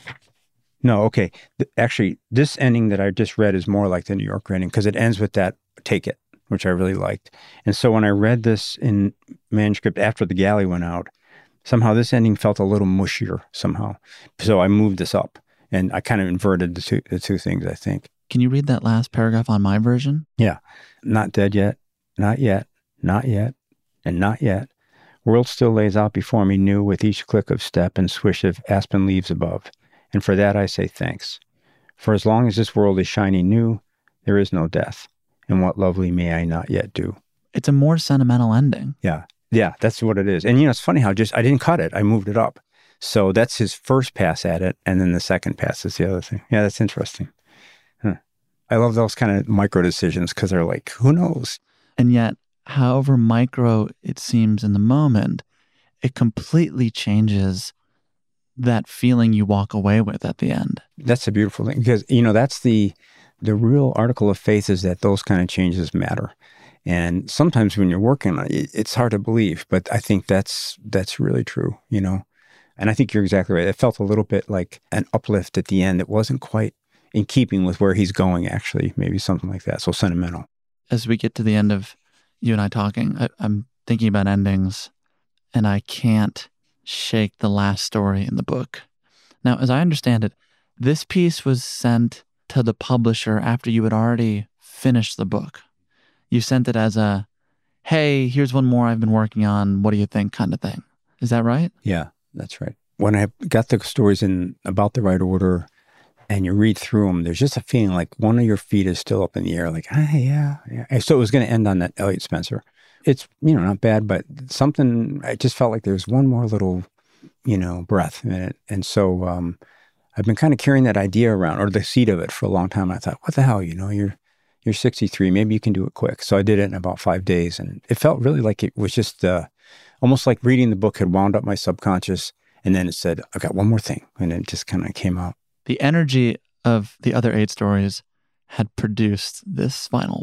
no, okay. Th- actually, this ending that I just read is more like the New York ending because it ends with that, take it, which I really liked. And so when I read this in manuscript after the galley went out, somehow this ending felt a little mushier somehow. So I moved this up and I kind of inverted the two, the two things, I think. Can you read that last paragraph on my version? Yeah. Not dead yet, not yet, not yet, and not yet. World still lays out before me new with each click of step and swish of aspen leaves above. And for that I say thanks. For as long as this world is shining new, there is no death. And what lovely may I not yet do. It's a more sentimental ending. Yeah. Yeah, that's what it is. And you know, it's funny how just, I didn't cut it. I moved it up. So that's his first pass at it. And then the second pass is the other thing. Yeah, that's interesting. Huh. I love those kind of micro decisions because they're like, who knows? And yet, however micro it seems in the moment, it completely changes that feeling you walk away with at the end. That's a beautiful thing because, you know, that's the the real article of faith is that those kind of changes matter. And sometimes when you're working on it, it's hard to believe, but I think that's that's really true, you know. And I think you're exactly right. It felt a little bit like an uplift at the end. It wasn't quite in keeping with where he's going, actually, maybe something like that. So sentimental. As we get to the end of you and I talking, I, I'm thinking about endings, and I can't shake the last story in the book. Now, as I understand it, this piece was sent to the publisher after you had already finished the book. You sent it as a, hey, here's one more I've been working on. What do you think kind of thing. Is that right? Yeah, that's right. When I got the stories in about the right order and you read through them, there's just a feeling like one of your feet is still up in the air, like, ah, yeah, yeah. And so it was going to end on that Elliot Spencer. It's, you know, not bad, but something, I just felt like there's one more little, you know, breath in it. And so um, I've been kind of carrying that idea around, or the seed of it, for a long time. I thought, what the hell, you know, you're you're sixty-three, maybe you can do it quick. So I did it in about five days. And it felt really like it was just uh, almost like reading the book had wound up my subconscious. And then it said, I've got one more thing. And it just kind of came out. The energy of the other eight stories had produced this final one.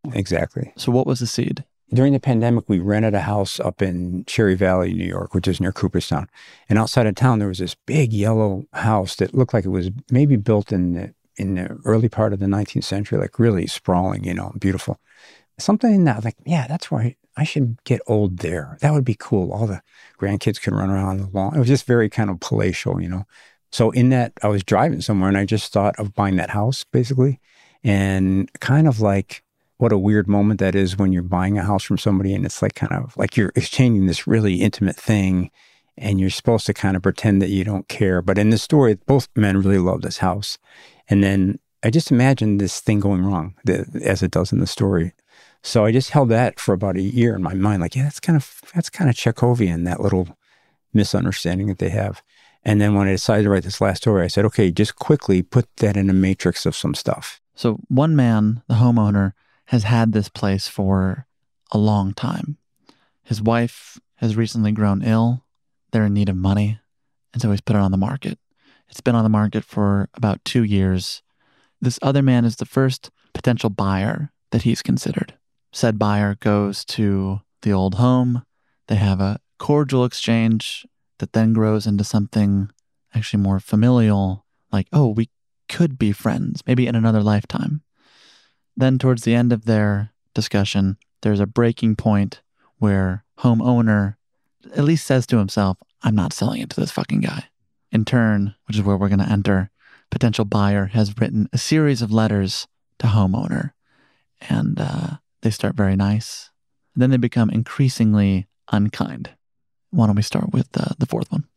Exactly. So what was the seed? During the pandemic, we rented a house up in Cherry Valley, New York, which is near Cooperstown. And outside of town, there was this big yellow house that looked like it was maybe built in the, in the early part of the nineteenth century, like really sprawling, you know, beautiful. Something in that, like, yeah, that's where I, I should get old there. That would be cool. All the grandkids could run around the lawn. It was just very kind of palatial, you know. So in that, I was driving somewhere and I just thought of buying that house, basically. And kind of like, what a weird moment that is when you're buying a house from somebody and it's like kind of like you're exchanging this really intimate thing and you're supposed to kind of pretend that you don't care. But in this story, both men really love this house. And then I just imagined this thing going wrong, as it does in the story. So I just held that for about a year in my mind, like, yeah, that's kind of that's kind of Chekhovian, that little misunderstanding that they have. And then when I decided to write this last story, I said, okay, just quickly put that in a matrix of some stuff. So one man, the homeowner, has had this place for a long time. His wife has recently grown ill. They're in need of money. And so he's put it on the market. It's been on the market for about two years. This other man is the first potential buyer that he's considered. Said buyer goes to the old home. They have a cordial exchange that then grows into something actually more familial, like, oh, we could be friends, maybe in another lifetime. Then towards the end of their discussion, there's a breaking point where homeowner at least says to himself, I'm not selling it to this fucking guy. In turn, which is where we're going to enter, potential buyer has written a series of letters to homeowner. And uh, they start very nice. Then they become increasingly unkind. Why don't we start with uh, the fourth one?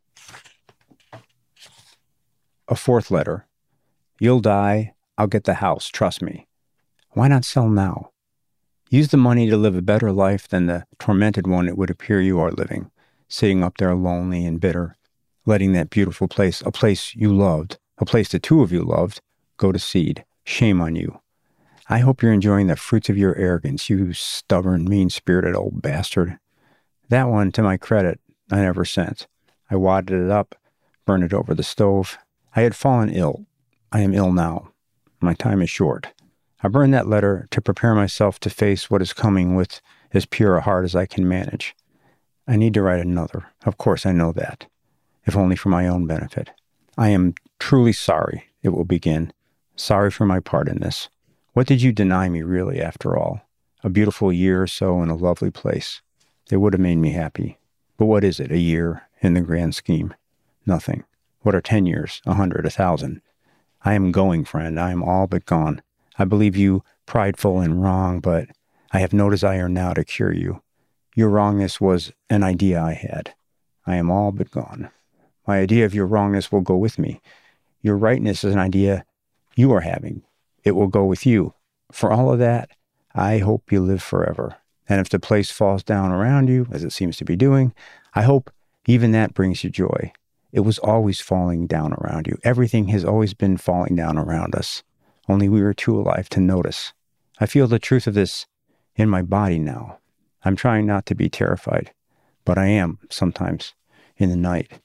A fourth letter. You'll die. I'll get the house. Trust me. Why not sell now? Use the money to live a better life than the tormented one it would appear you are living, sitting up there lonely and bitter, letting that beautiful place, a place you loved, a place the two of you loved, go to seed. Shame on you. I hope you're enjoying the fruits of your arrogance, you stubborn, mean-spirited old bastard. That one, to my credit, I never sent. I wadded it up, burned it over the stove. I had fallen ill. I am ill now. My time is short. I burned that letter to prepare myself to face what is coming with as pure a heart as I can manage. I need to write another. Of course, I know that, if only for my own benefit. I am truly sorry, it will begin. Sorry for my part in this. What did you deny me, really, after all? A beautiful year or so in a lovely place. It would have made me happy. But what is it, a year, in the grand scheme? Nothing. What are ten years, a hundred, a thousand? I am going, friend. I am all but gone. I believe you prideful and wrong, but I have no desire now to cure you. Your wrongness was an idea I had. I am all but gone. My idea of your wrongness will go with me. Your rightness is an idea you are having. It will go with you. For all of that, I hope you live forever. And if the place falls down around you, as it seems to be doing, I hope even that brings you joy. It was always falling down around you. Everything has always been falling down around us. Only we were too alive to notice. I feel the truth of this in my body now. I'm trying not to be terrified, but I am sometimes in the night.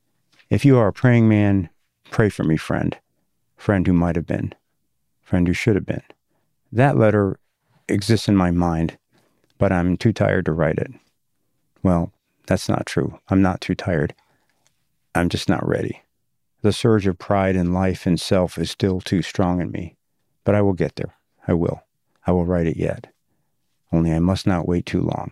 If you are a praying man, pray for me, friend. Friend who might have been. Friend who should have been. That letter exists in my mind, but I'm too tired to write it. Well, that's not true. I'm not too tired. I'm just not ready. The surge of pride in life and self is still too strong in me. But I will get there. I will. I will write it yet. Only I must not wait too long.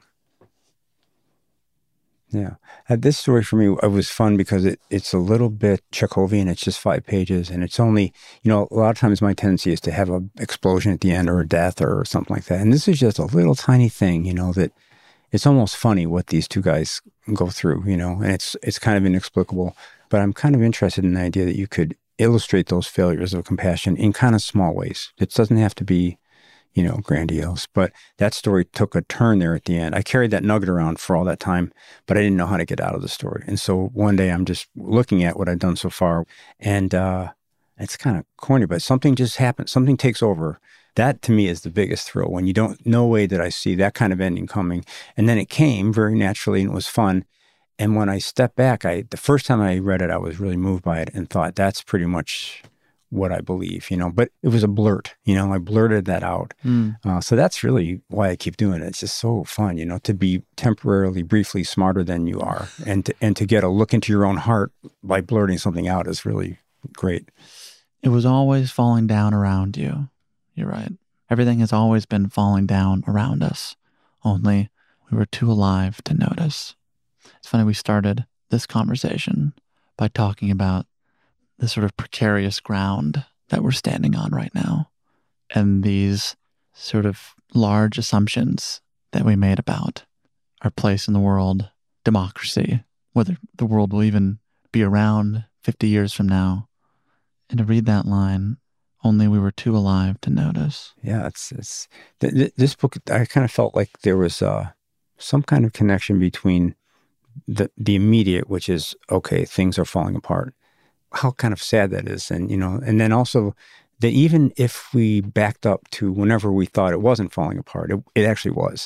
Yeah. Uh, this story for me, it was fun because it, it's a little bit Chekhovian. It's just five pages. And it's only, you know, a lot of times my tendency is to have an explosion at the end or a death or something like that. And this is just a little tiny thing, you know, that it's almost funny what these two guys go through, you know, and it's it's kind of inexplicable. But I'm kind of interested in the idea that you could illustrate those failures of compassion in kind of small ways. It doesn't have to be, you know, grandiose. But that story took a turn there at the end. I carried that nugget around for all that time, but I didn't know how to get out of the story. And so one day I'm just looking at what I've done so far, and uh, it's kind of corny, but something just happened. Something takes over. That to me is the biggest thrill, when you don't, no way did I see that kind of ending coming. And then it came very naturally and it was fun. And when I stepped back, I the first time I read it, I was really moved by it and thought, that's pretty much what I believe, you know, but it was a blurt, you know, I blurted that out. Mm. Uh, so that's really why I keep doing it. It's just so fun, you know, to be temporarily, briefly smarter than you are, and to, and to get a look into your own heart by blurting something out is really great. It was always falling down around you. You're right. Everything has always been falling down around us. Only we were too alive to notice. It's funny, we started this conversation by talking about the sort of precarious ground that we're standing on right now, and these sort of large assumptions that we made about our place in the world, democracy, whether the world will even be around fifty years from now. And to read that line, only we were too alive to notice. Yeah, it's it's th- th- this book. I kind of felt like there was uh, some kind of connection between the the immediate, which is okay, things are falling apart. How kind of sad that is, and you know, and then also that even if we backed up to whenever we thought it wasn't falling apart, it, it actually was.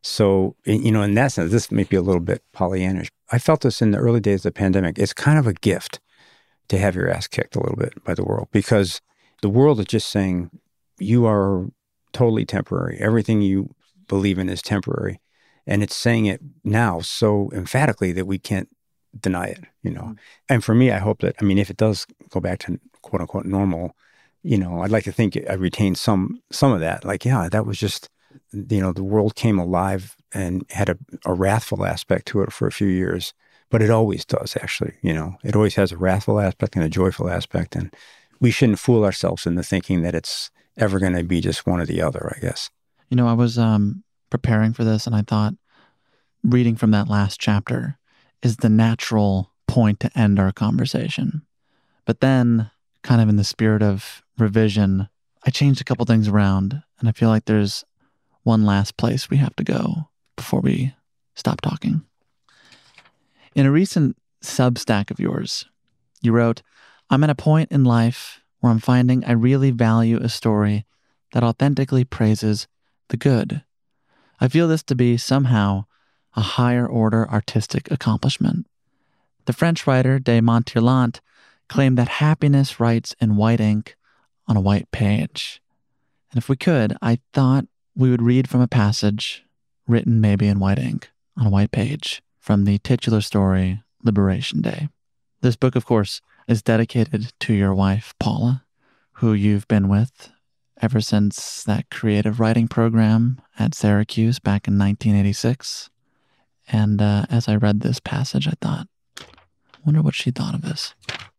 So you know, in that sense, this may be a little bit Pollyannish. I felt this in the early days of the pandemic. It's kind of a gift to have your ass kicked a little bit by the world, because the world is just saying you are totally temporary. Everything you believe in is temporary. And it's saying it now so emphatically that we can't deny it, you know. Mm-hmm. And for me, I hope that, I mean, if it does go back to quote unquote normal, you know, I'd like to think I retained some some of that. Like, yeah, that was just, you know, the world came alive and had a, a wrathful aspect to it for a few years. But it always does, actually, you know. It always has a wrathful aspect and a joyful aspect. And we shouldn't fool ourselves into thinking that it's ever going to be just one or the other, I guess. You know, I was um, preparing for this, and I thought reading from that last chapter is the natural point to end our conversation. But then, kind of in the spirit of revision, I changed a couple things around, and I feel like there's one last place we have to go before we stop talking. In a recent Substack of yours, you wrote, "I'm at a point in life where I'm finding I really value a story that authentically praises the good. I feel this to be somehow a higher order artistic accomplishment. The French writer de Montirlant claimed that happiness writes in white ink on a white page. And if we could, I thought we would read from a passage written maybe in white ink on a white page from the titular story, Liberation Day. This book, of course, is dedicated to your wife, Paula, who you've been with ever since that creative writing program at Syracuse back in nineteen eighty-six. And uh, as I read this passage, I thought, I wonder what she thought of this.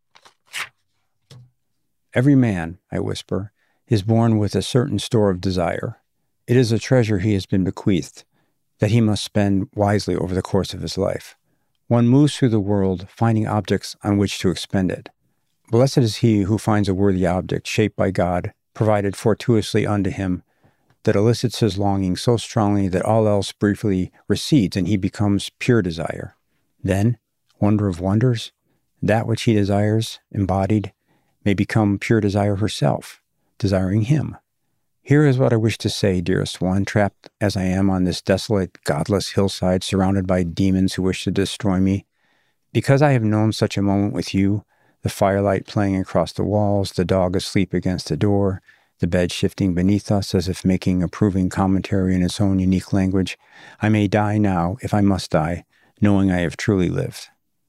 Every man, I whisper, is born with a certain store of desire. It is a treasure he has been bequeathed, that he must spend wisely over the course of his life. One moves through the world, finding objects on which to expend it. Blessed is he who finds a worthy object shaped by God, provided fortuitously unto him, that elicits his longing so strongly that all else briefly recedes and he becomes pure desire. Then, wonder of wonders, that which he desires, embodied, may become pure desire herself, desiring him. Here is what I wish to say, dearest one, trapped as I am on this desolate, godless hillside, surrounded by demons who wish to destroy me. Because I have known such a moment with you, the firelight playing across the walls, the dog asleep against the door, the bed shifting beneath us as if making approving commentary in its own unique language, I may die now, if I must die, knowing I have truly lived.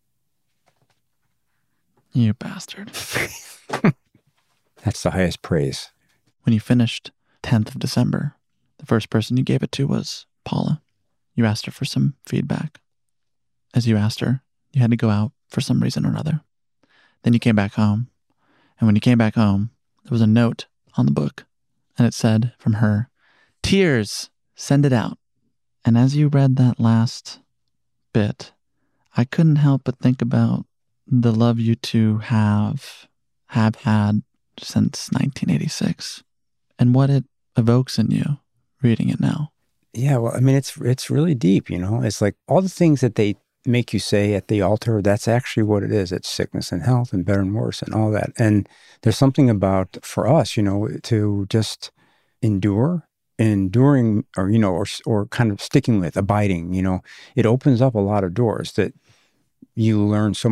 You bastard. That's the highest praise. When you finished tenth of December, the first person you gave it to was Paula. You asked her for some feedback. As you asked her, you had to go out for some reason or another. Then you came back home. And when you came back home, there was a note on the book. And it said from her, "Tears, send it out." And as you read that last bit, I couldn't help but think about the love you two have, have had since nineteen eighty-six, and what it evokes in you reading it now. Yeah, well, I mean, it's it's really deep, you know? It's like all the things that they make you say at the altar, that's actually what it is. It's sickness and health and better and worse and all that. And there's something about, for us, you know, to just endure, enduring or, you know, or or kind of sticking with, abiding, you know, it opens up a lot of doors that you learn so much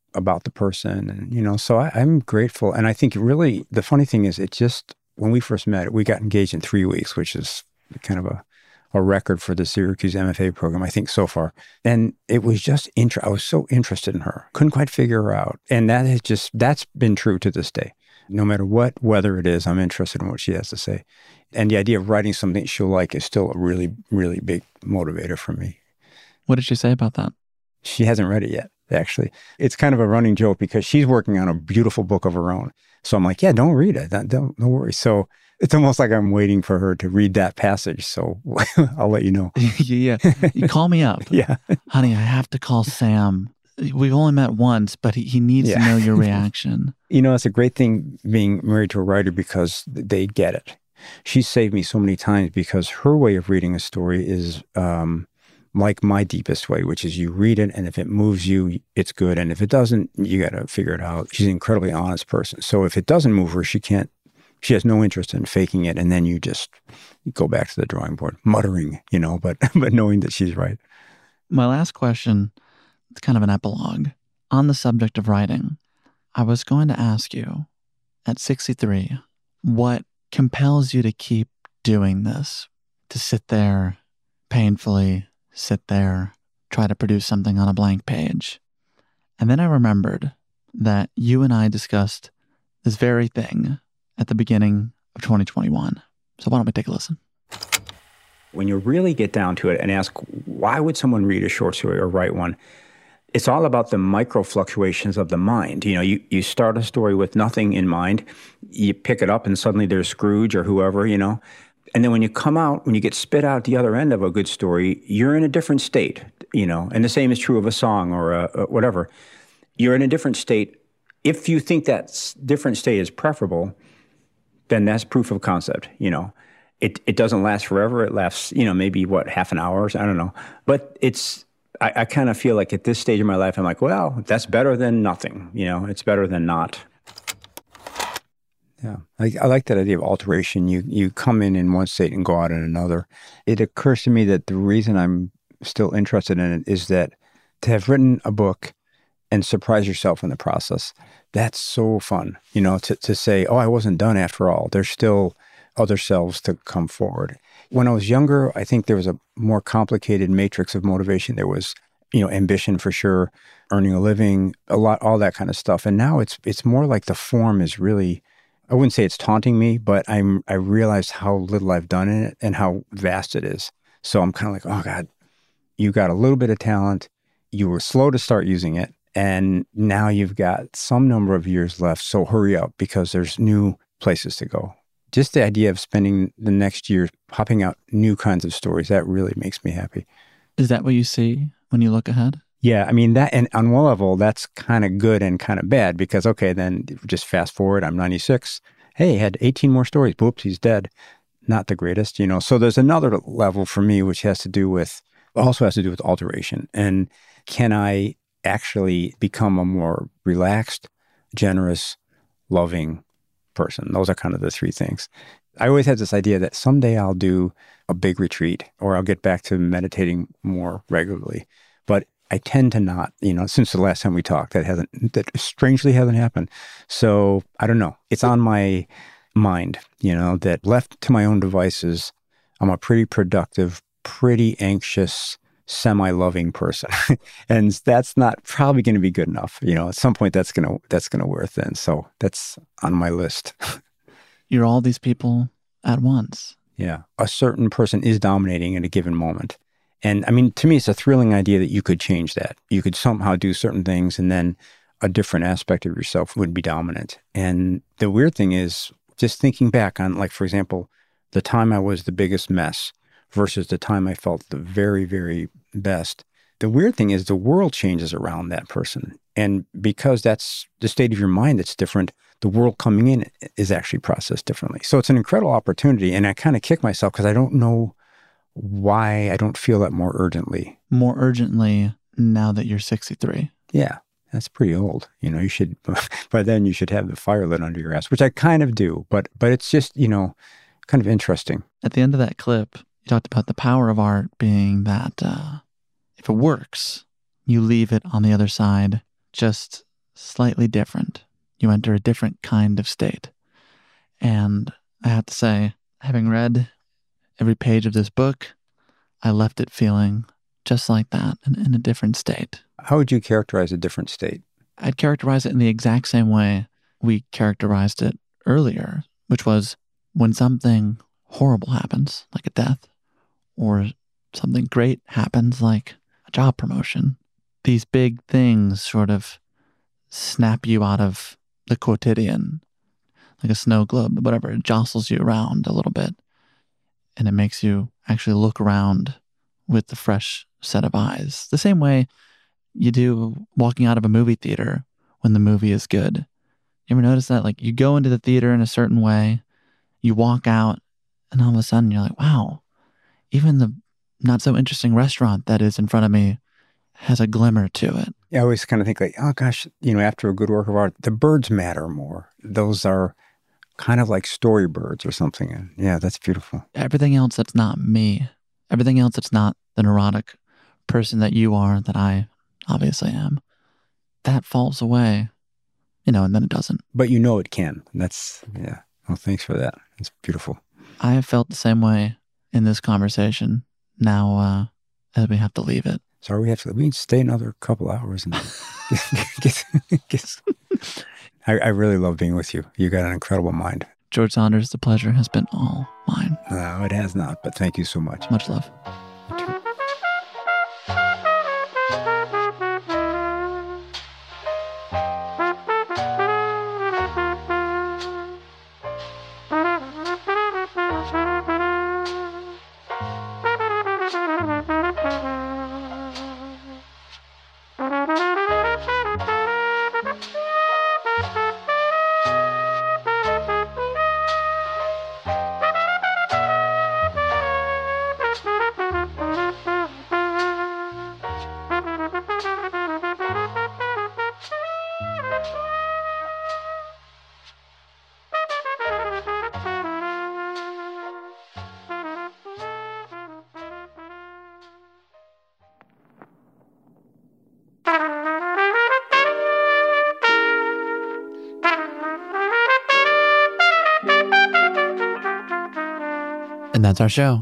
about the person. And, you know, so I, I'm grateful. And I think really the funny thing is it just, when we first met, we got engaged in three weeks, which is kind of a, a record for the Syracuse M F A program, I think, so far. And it was just, inter- I was so interested in her. Couldn't quite figure her out. And that has just, that's been true to this day. No matter what weather it is, I'm interested in what she has to say. And the idea of writing something she'll like is still a really, really big motivator for me. What did she say about that? She hasn't read it yet, actually. It's kind of a running joke because she's working on a beautiful book of her own. So I'm like, yeah, don't read it. Don't, don't, don't worry. So it's almost like I'm waiting for her to read that passage. So I'll let you know. Yeah. You call me up. Yeah. Honey, I have to call Sam. We've only met once, but he, he needs Yeah. to know your reaction. You know, it's a great thing being married to a writer because they get it. She's saved me so many times because her way of reading a story is um, like my deepest way, which is you read it, and if it moves you, it's good. And if it doesn't, you got to figure it out. She's an incredibly honest person. So if it doesn't move her, she can't, she has no interest in faking it. And then you just go back to the drawing board, muttering, you know, but but knowing that she's right. My last question, it's kind of an epilogue. On the subject of writing, I was going to ask you, at sixty-three, what compels you to keep doing this? To sit there, painfully sit there, try to produce something on a blank page. And then I remembered that you and I discussed this very thing at the beginning of twenty twenty-one. So why don't we take a listen? When you really get down to it and ask, why would someone read a short story or write one? It's all about the micro fluctuations of the mind. You know, you, you start a story with nothing in mind, you pick it up and suddenly there's Scrooge or whoever, you know. And then when you come out, when you get spit out the other end of a good story, you're in a different state, you know. And the same is true of a song or a, a whatever. You're in a different state. If you think that different state is preferable, then that's proof of concept, you know. It it doesn't last forever. It lasts, you know, maybe, what, half an hour? I don't know. But it's, I, I kind of feel like at this stage of my life, I'm like, well, that's better than nothing, you know. It's better than not. Yeah, I, I like that idea of alteration. You you come in in one state and go out in another. It occurs to me that the reason I'm still interested in it is that to have written a book and surprise yourself in the process, that's so fun. You know, to, to say, oh, I wasn't done after all. There's still other selves to come forward. When I was younger, I think there was a more complicated matrix of motivation. There was, you know, ambition for sure, earning a living, a lot, all that kind of stuff. And now it's it's more like the form is really, I wouldn't say it's taunting me, but I'm I realized how little I've done in it and how vast it is. So I'm kind of like, oh God, you got a little bit of talent. You were slow to start using it. And now you've got some number of years left. So hurry up because there's new places to go. Just the idea of spending the next year popping out new kinds of stories, that really makes me happy. Is that what you see when you look ahead? Yeah, I mean, that, and on one level, that's kind of good and kind of bad because, okay, then just fast forward, I'm ninety-six. Hey, had eighteen more stories. Whoops, he's dead. Not the greatest, you know. So there's another level for me, which has to do with, also has to do with alteration. And can I actually become a more relaxed, generous, loving person? Those are kind of the three things. I always had this idea that someday I'll do a big retreat or I'll get back to meditating more regularly. But I tend to not, you know, since the last time we talked, that hasn't, that strangely hasn't happened. So I don't know. It's on my mind, you know, that left to my own devices, I'm a pretty productive, pretty anxious, semi-loving person. And that's not probably going to be good enough. You know, at some point that's going to, that's going to wear thin. So that's on my list. You're all these people at once. Yeah. A certain person is dominating at a given moment. And I mean, to me, it's a thrilling idea that you could change that. You could somehow do certain things and then a different aspect of yourself would be dominant. And the weird thing is just thinking back on, like, for example, the time I was the biggest mess versus the time I felt the very, very best. The weird thing is the world changes around that person. And because that's the state of your mind that's different, the world coming in is actually processed differently. So it's an incredible opportunity. And I kind of kick myself because I don't know why I don't feel that more urgently. More urgently now that you're sixty-three. Yeah, that's pretty old. You know, you should, by then you should have the fire lit under your ass, which I kind of do. But but it's just, you know, kind of interesting. At the end of that clip, you talked about the power of art being that uh, if it works, you leave it on the other side just slightly different. You enter a different kind of state. And I have to say, having read every page of this book, I left it feeling just like that, in, in a different state. How would you characterize a different state? I'd characterize it in the exact same way we characterized it earlier, which was when something horrible happens, like a death, or something great happens, like a job promotion. These big things sort of snap you out of the quotidian, like a snow globe, whatever. It jostles you around a little bit, and it makes you actually look around with a fresh set of eyes. The same way you do walking out of a movie theater when the movie is good. You ever notice that? Like, you go into the theater in a certain way, you walk out, and all of a sudden you're like, wow, even the not so interesting restaurant that is in front of me has a glimmer to it. I always kind of think like, oh gosh, you know, after a good work of art, the birds matter more. Those are kind of like storybirds or something. And yeah, that's beautiful. Everything else that's not me, everything else that's not the neurotic person that you are, that I obviously am, that falls away, you know, and then it doesn't. But you know it can. That's, yeah. Well, thanks for that. It's beautiful. I have felt the same way in this conversation. Now, uh, as we have to leave it. Sorry, we have to, we can stay another couple hours. And get, get, I, I really love being with you. You got an incredible mind. George Saunders, the pleasure has been all mine. No, it has not, but thank you so much. Much love. You too. And that's our show.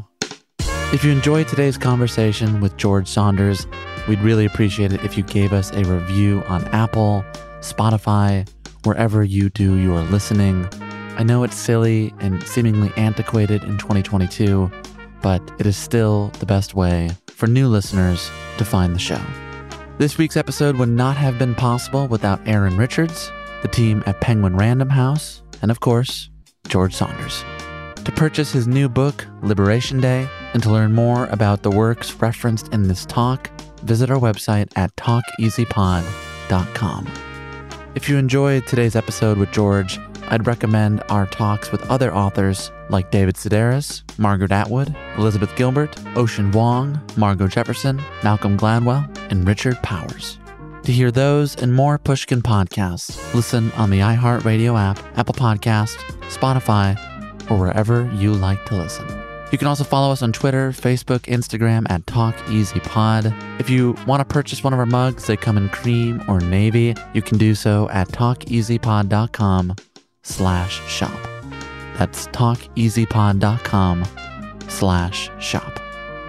If you enjoyed today's conversation with George Saunders, we'd really appreciate it if you gave us a review on Apple, Spotify, wherever you do your listening. I know it's silly and seemingly antiquated in twenty twenty-two, but it is still the best way for new listeners to find the show. This week's episode would not have been possible without Aaron Richards, the team at Penguin Random House, and of course, George Saunders. To purchase his new book, Liberation Day, and to learn more about the works referenced in this talk, visit our website at talk easy pod dot com. If you enjoyed today's episode with George, I'd recommend our talks with other authors like David Sedaris, Margaret Atwood, Elizabeth Gilbert, Ocean Vuong, Margot Jefferson, Malcolm Gladwell, and Richard Powers. To hear those and more Pushkin podcasts, listen on the iHeartRadio app, Apple Podcast, Spotify, or wherever you like to listen. You can also follow us on Twitter, Facebook, Instagram at TalkEasyPod. If you want to purchase one of our mugs, they come in cream or navy. You can do so at talkeasypod.com slash shop. That's talkeasypod.com slash shop.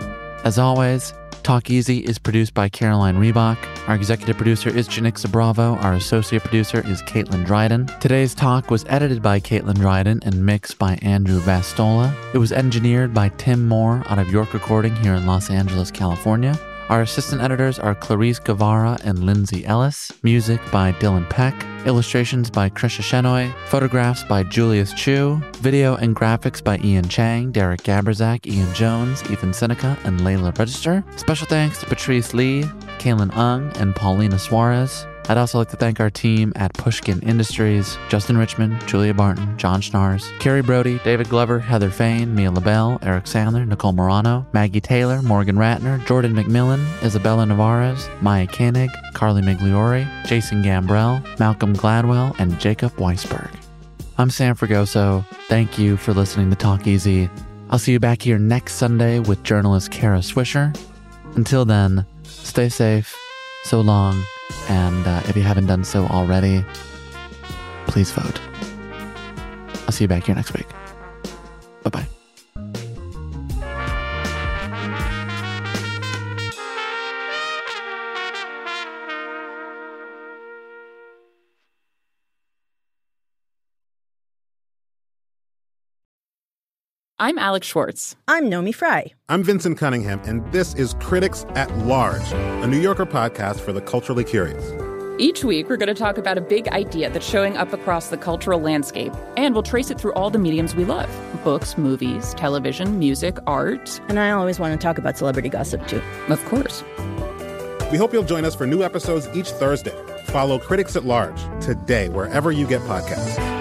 As always, Talk Easy is produced by Caroline Reebok. Our executive producer is Janixa Bravo. Our associate producer is Caitlin Dryden. Today's talk was edited by Caitlin Dryden and mixed by Andrew Vastola. It was engineered by Tim Moore out of York Recording here in Los Angeles, California. Our assistant editors are Clarice Guevara and Lindsay Ellis. Music by Dylan Peck. Illustrations by Krisha Shenoy. Photographs by Julius Chu. Video and graphics by Ian Chang, Derek Gaberzak, Ian Jones, Ethan Seneca, and Layla Register. Special thanks to Patrice Lee, Kaylin Ung, and Paulina Suarez. I'd also like to thank our team at Pushkin Industries, Justin Richmond, Julia Barton, John Schnars, Carrie Brody, David Glover, Heather Fain, Mia LaBelle, Eric Sandler, Nicole Morano, Maggie Taylor, Morgan Ratner, Jordan McMillan, Isabella Navarez, Maya Koenig, Carly Migliori, Jason Gambrell, Malcolm Gladwell, and Jacob Weisberg. I'm Sam Fragoso. Thank you for listening to Talk Easy. I'll see you back here next Sunday with journalist Kara Swisher. Until then, stay safe, so long, And uh, if you haven't done so already, please vote. I'll see you back here next week. Bye-bye. I'm Alex Schwartz. I'm Nomi Fry. I'm Vincent Cunningham, and this is Critics at Large, a New Yorker podcast for the culturally curious. Each week, we're going to talk about a big idea that's showing up across the cultural landscape, and we'll trace it through all the mediums we love. Books, movies, television, music, art. And I always want to talk about celebrity gossip, too. Of course. We hope you'll join us for new episodes each Thursday. Follow Critics at Large today, wherever you get podcasts.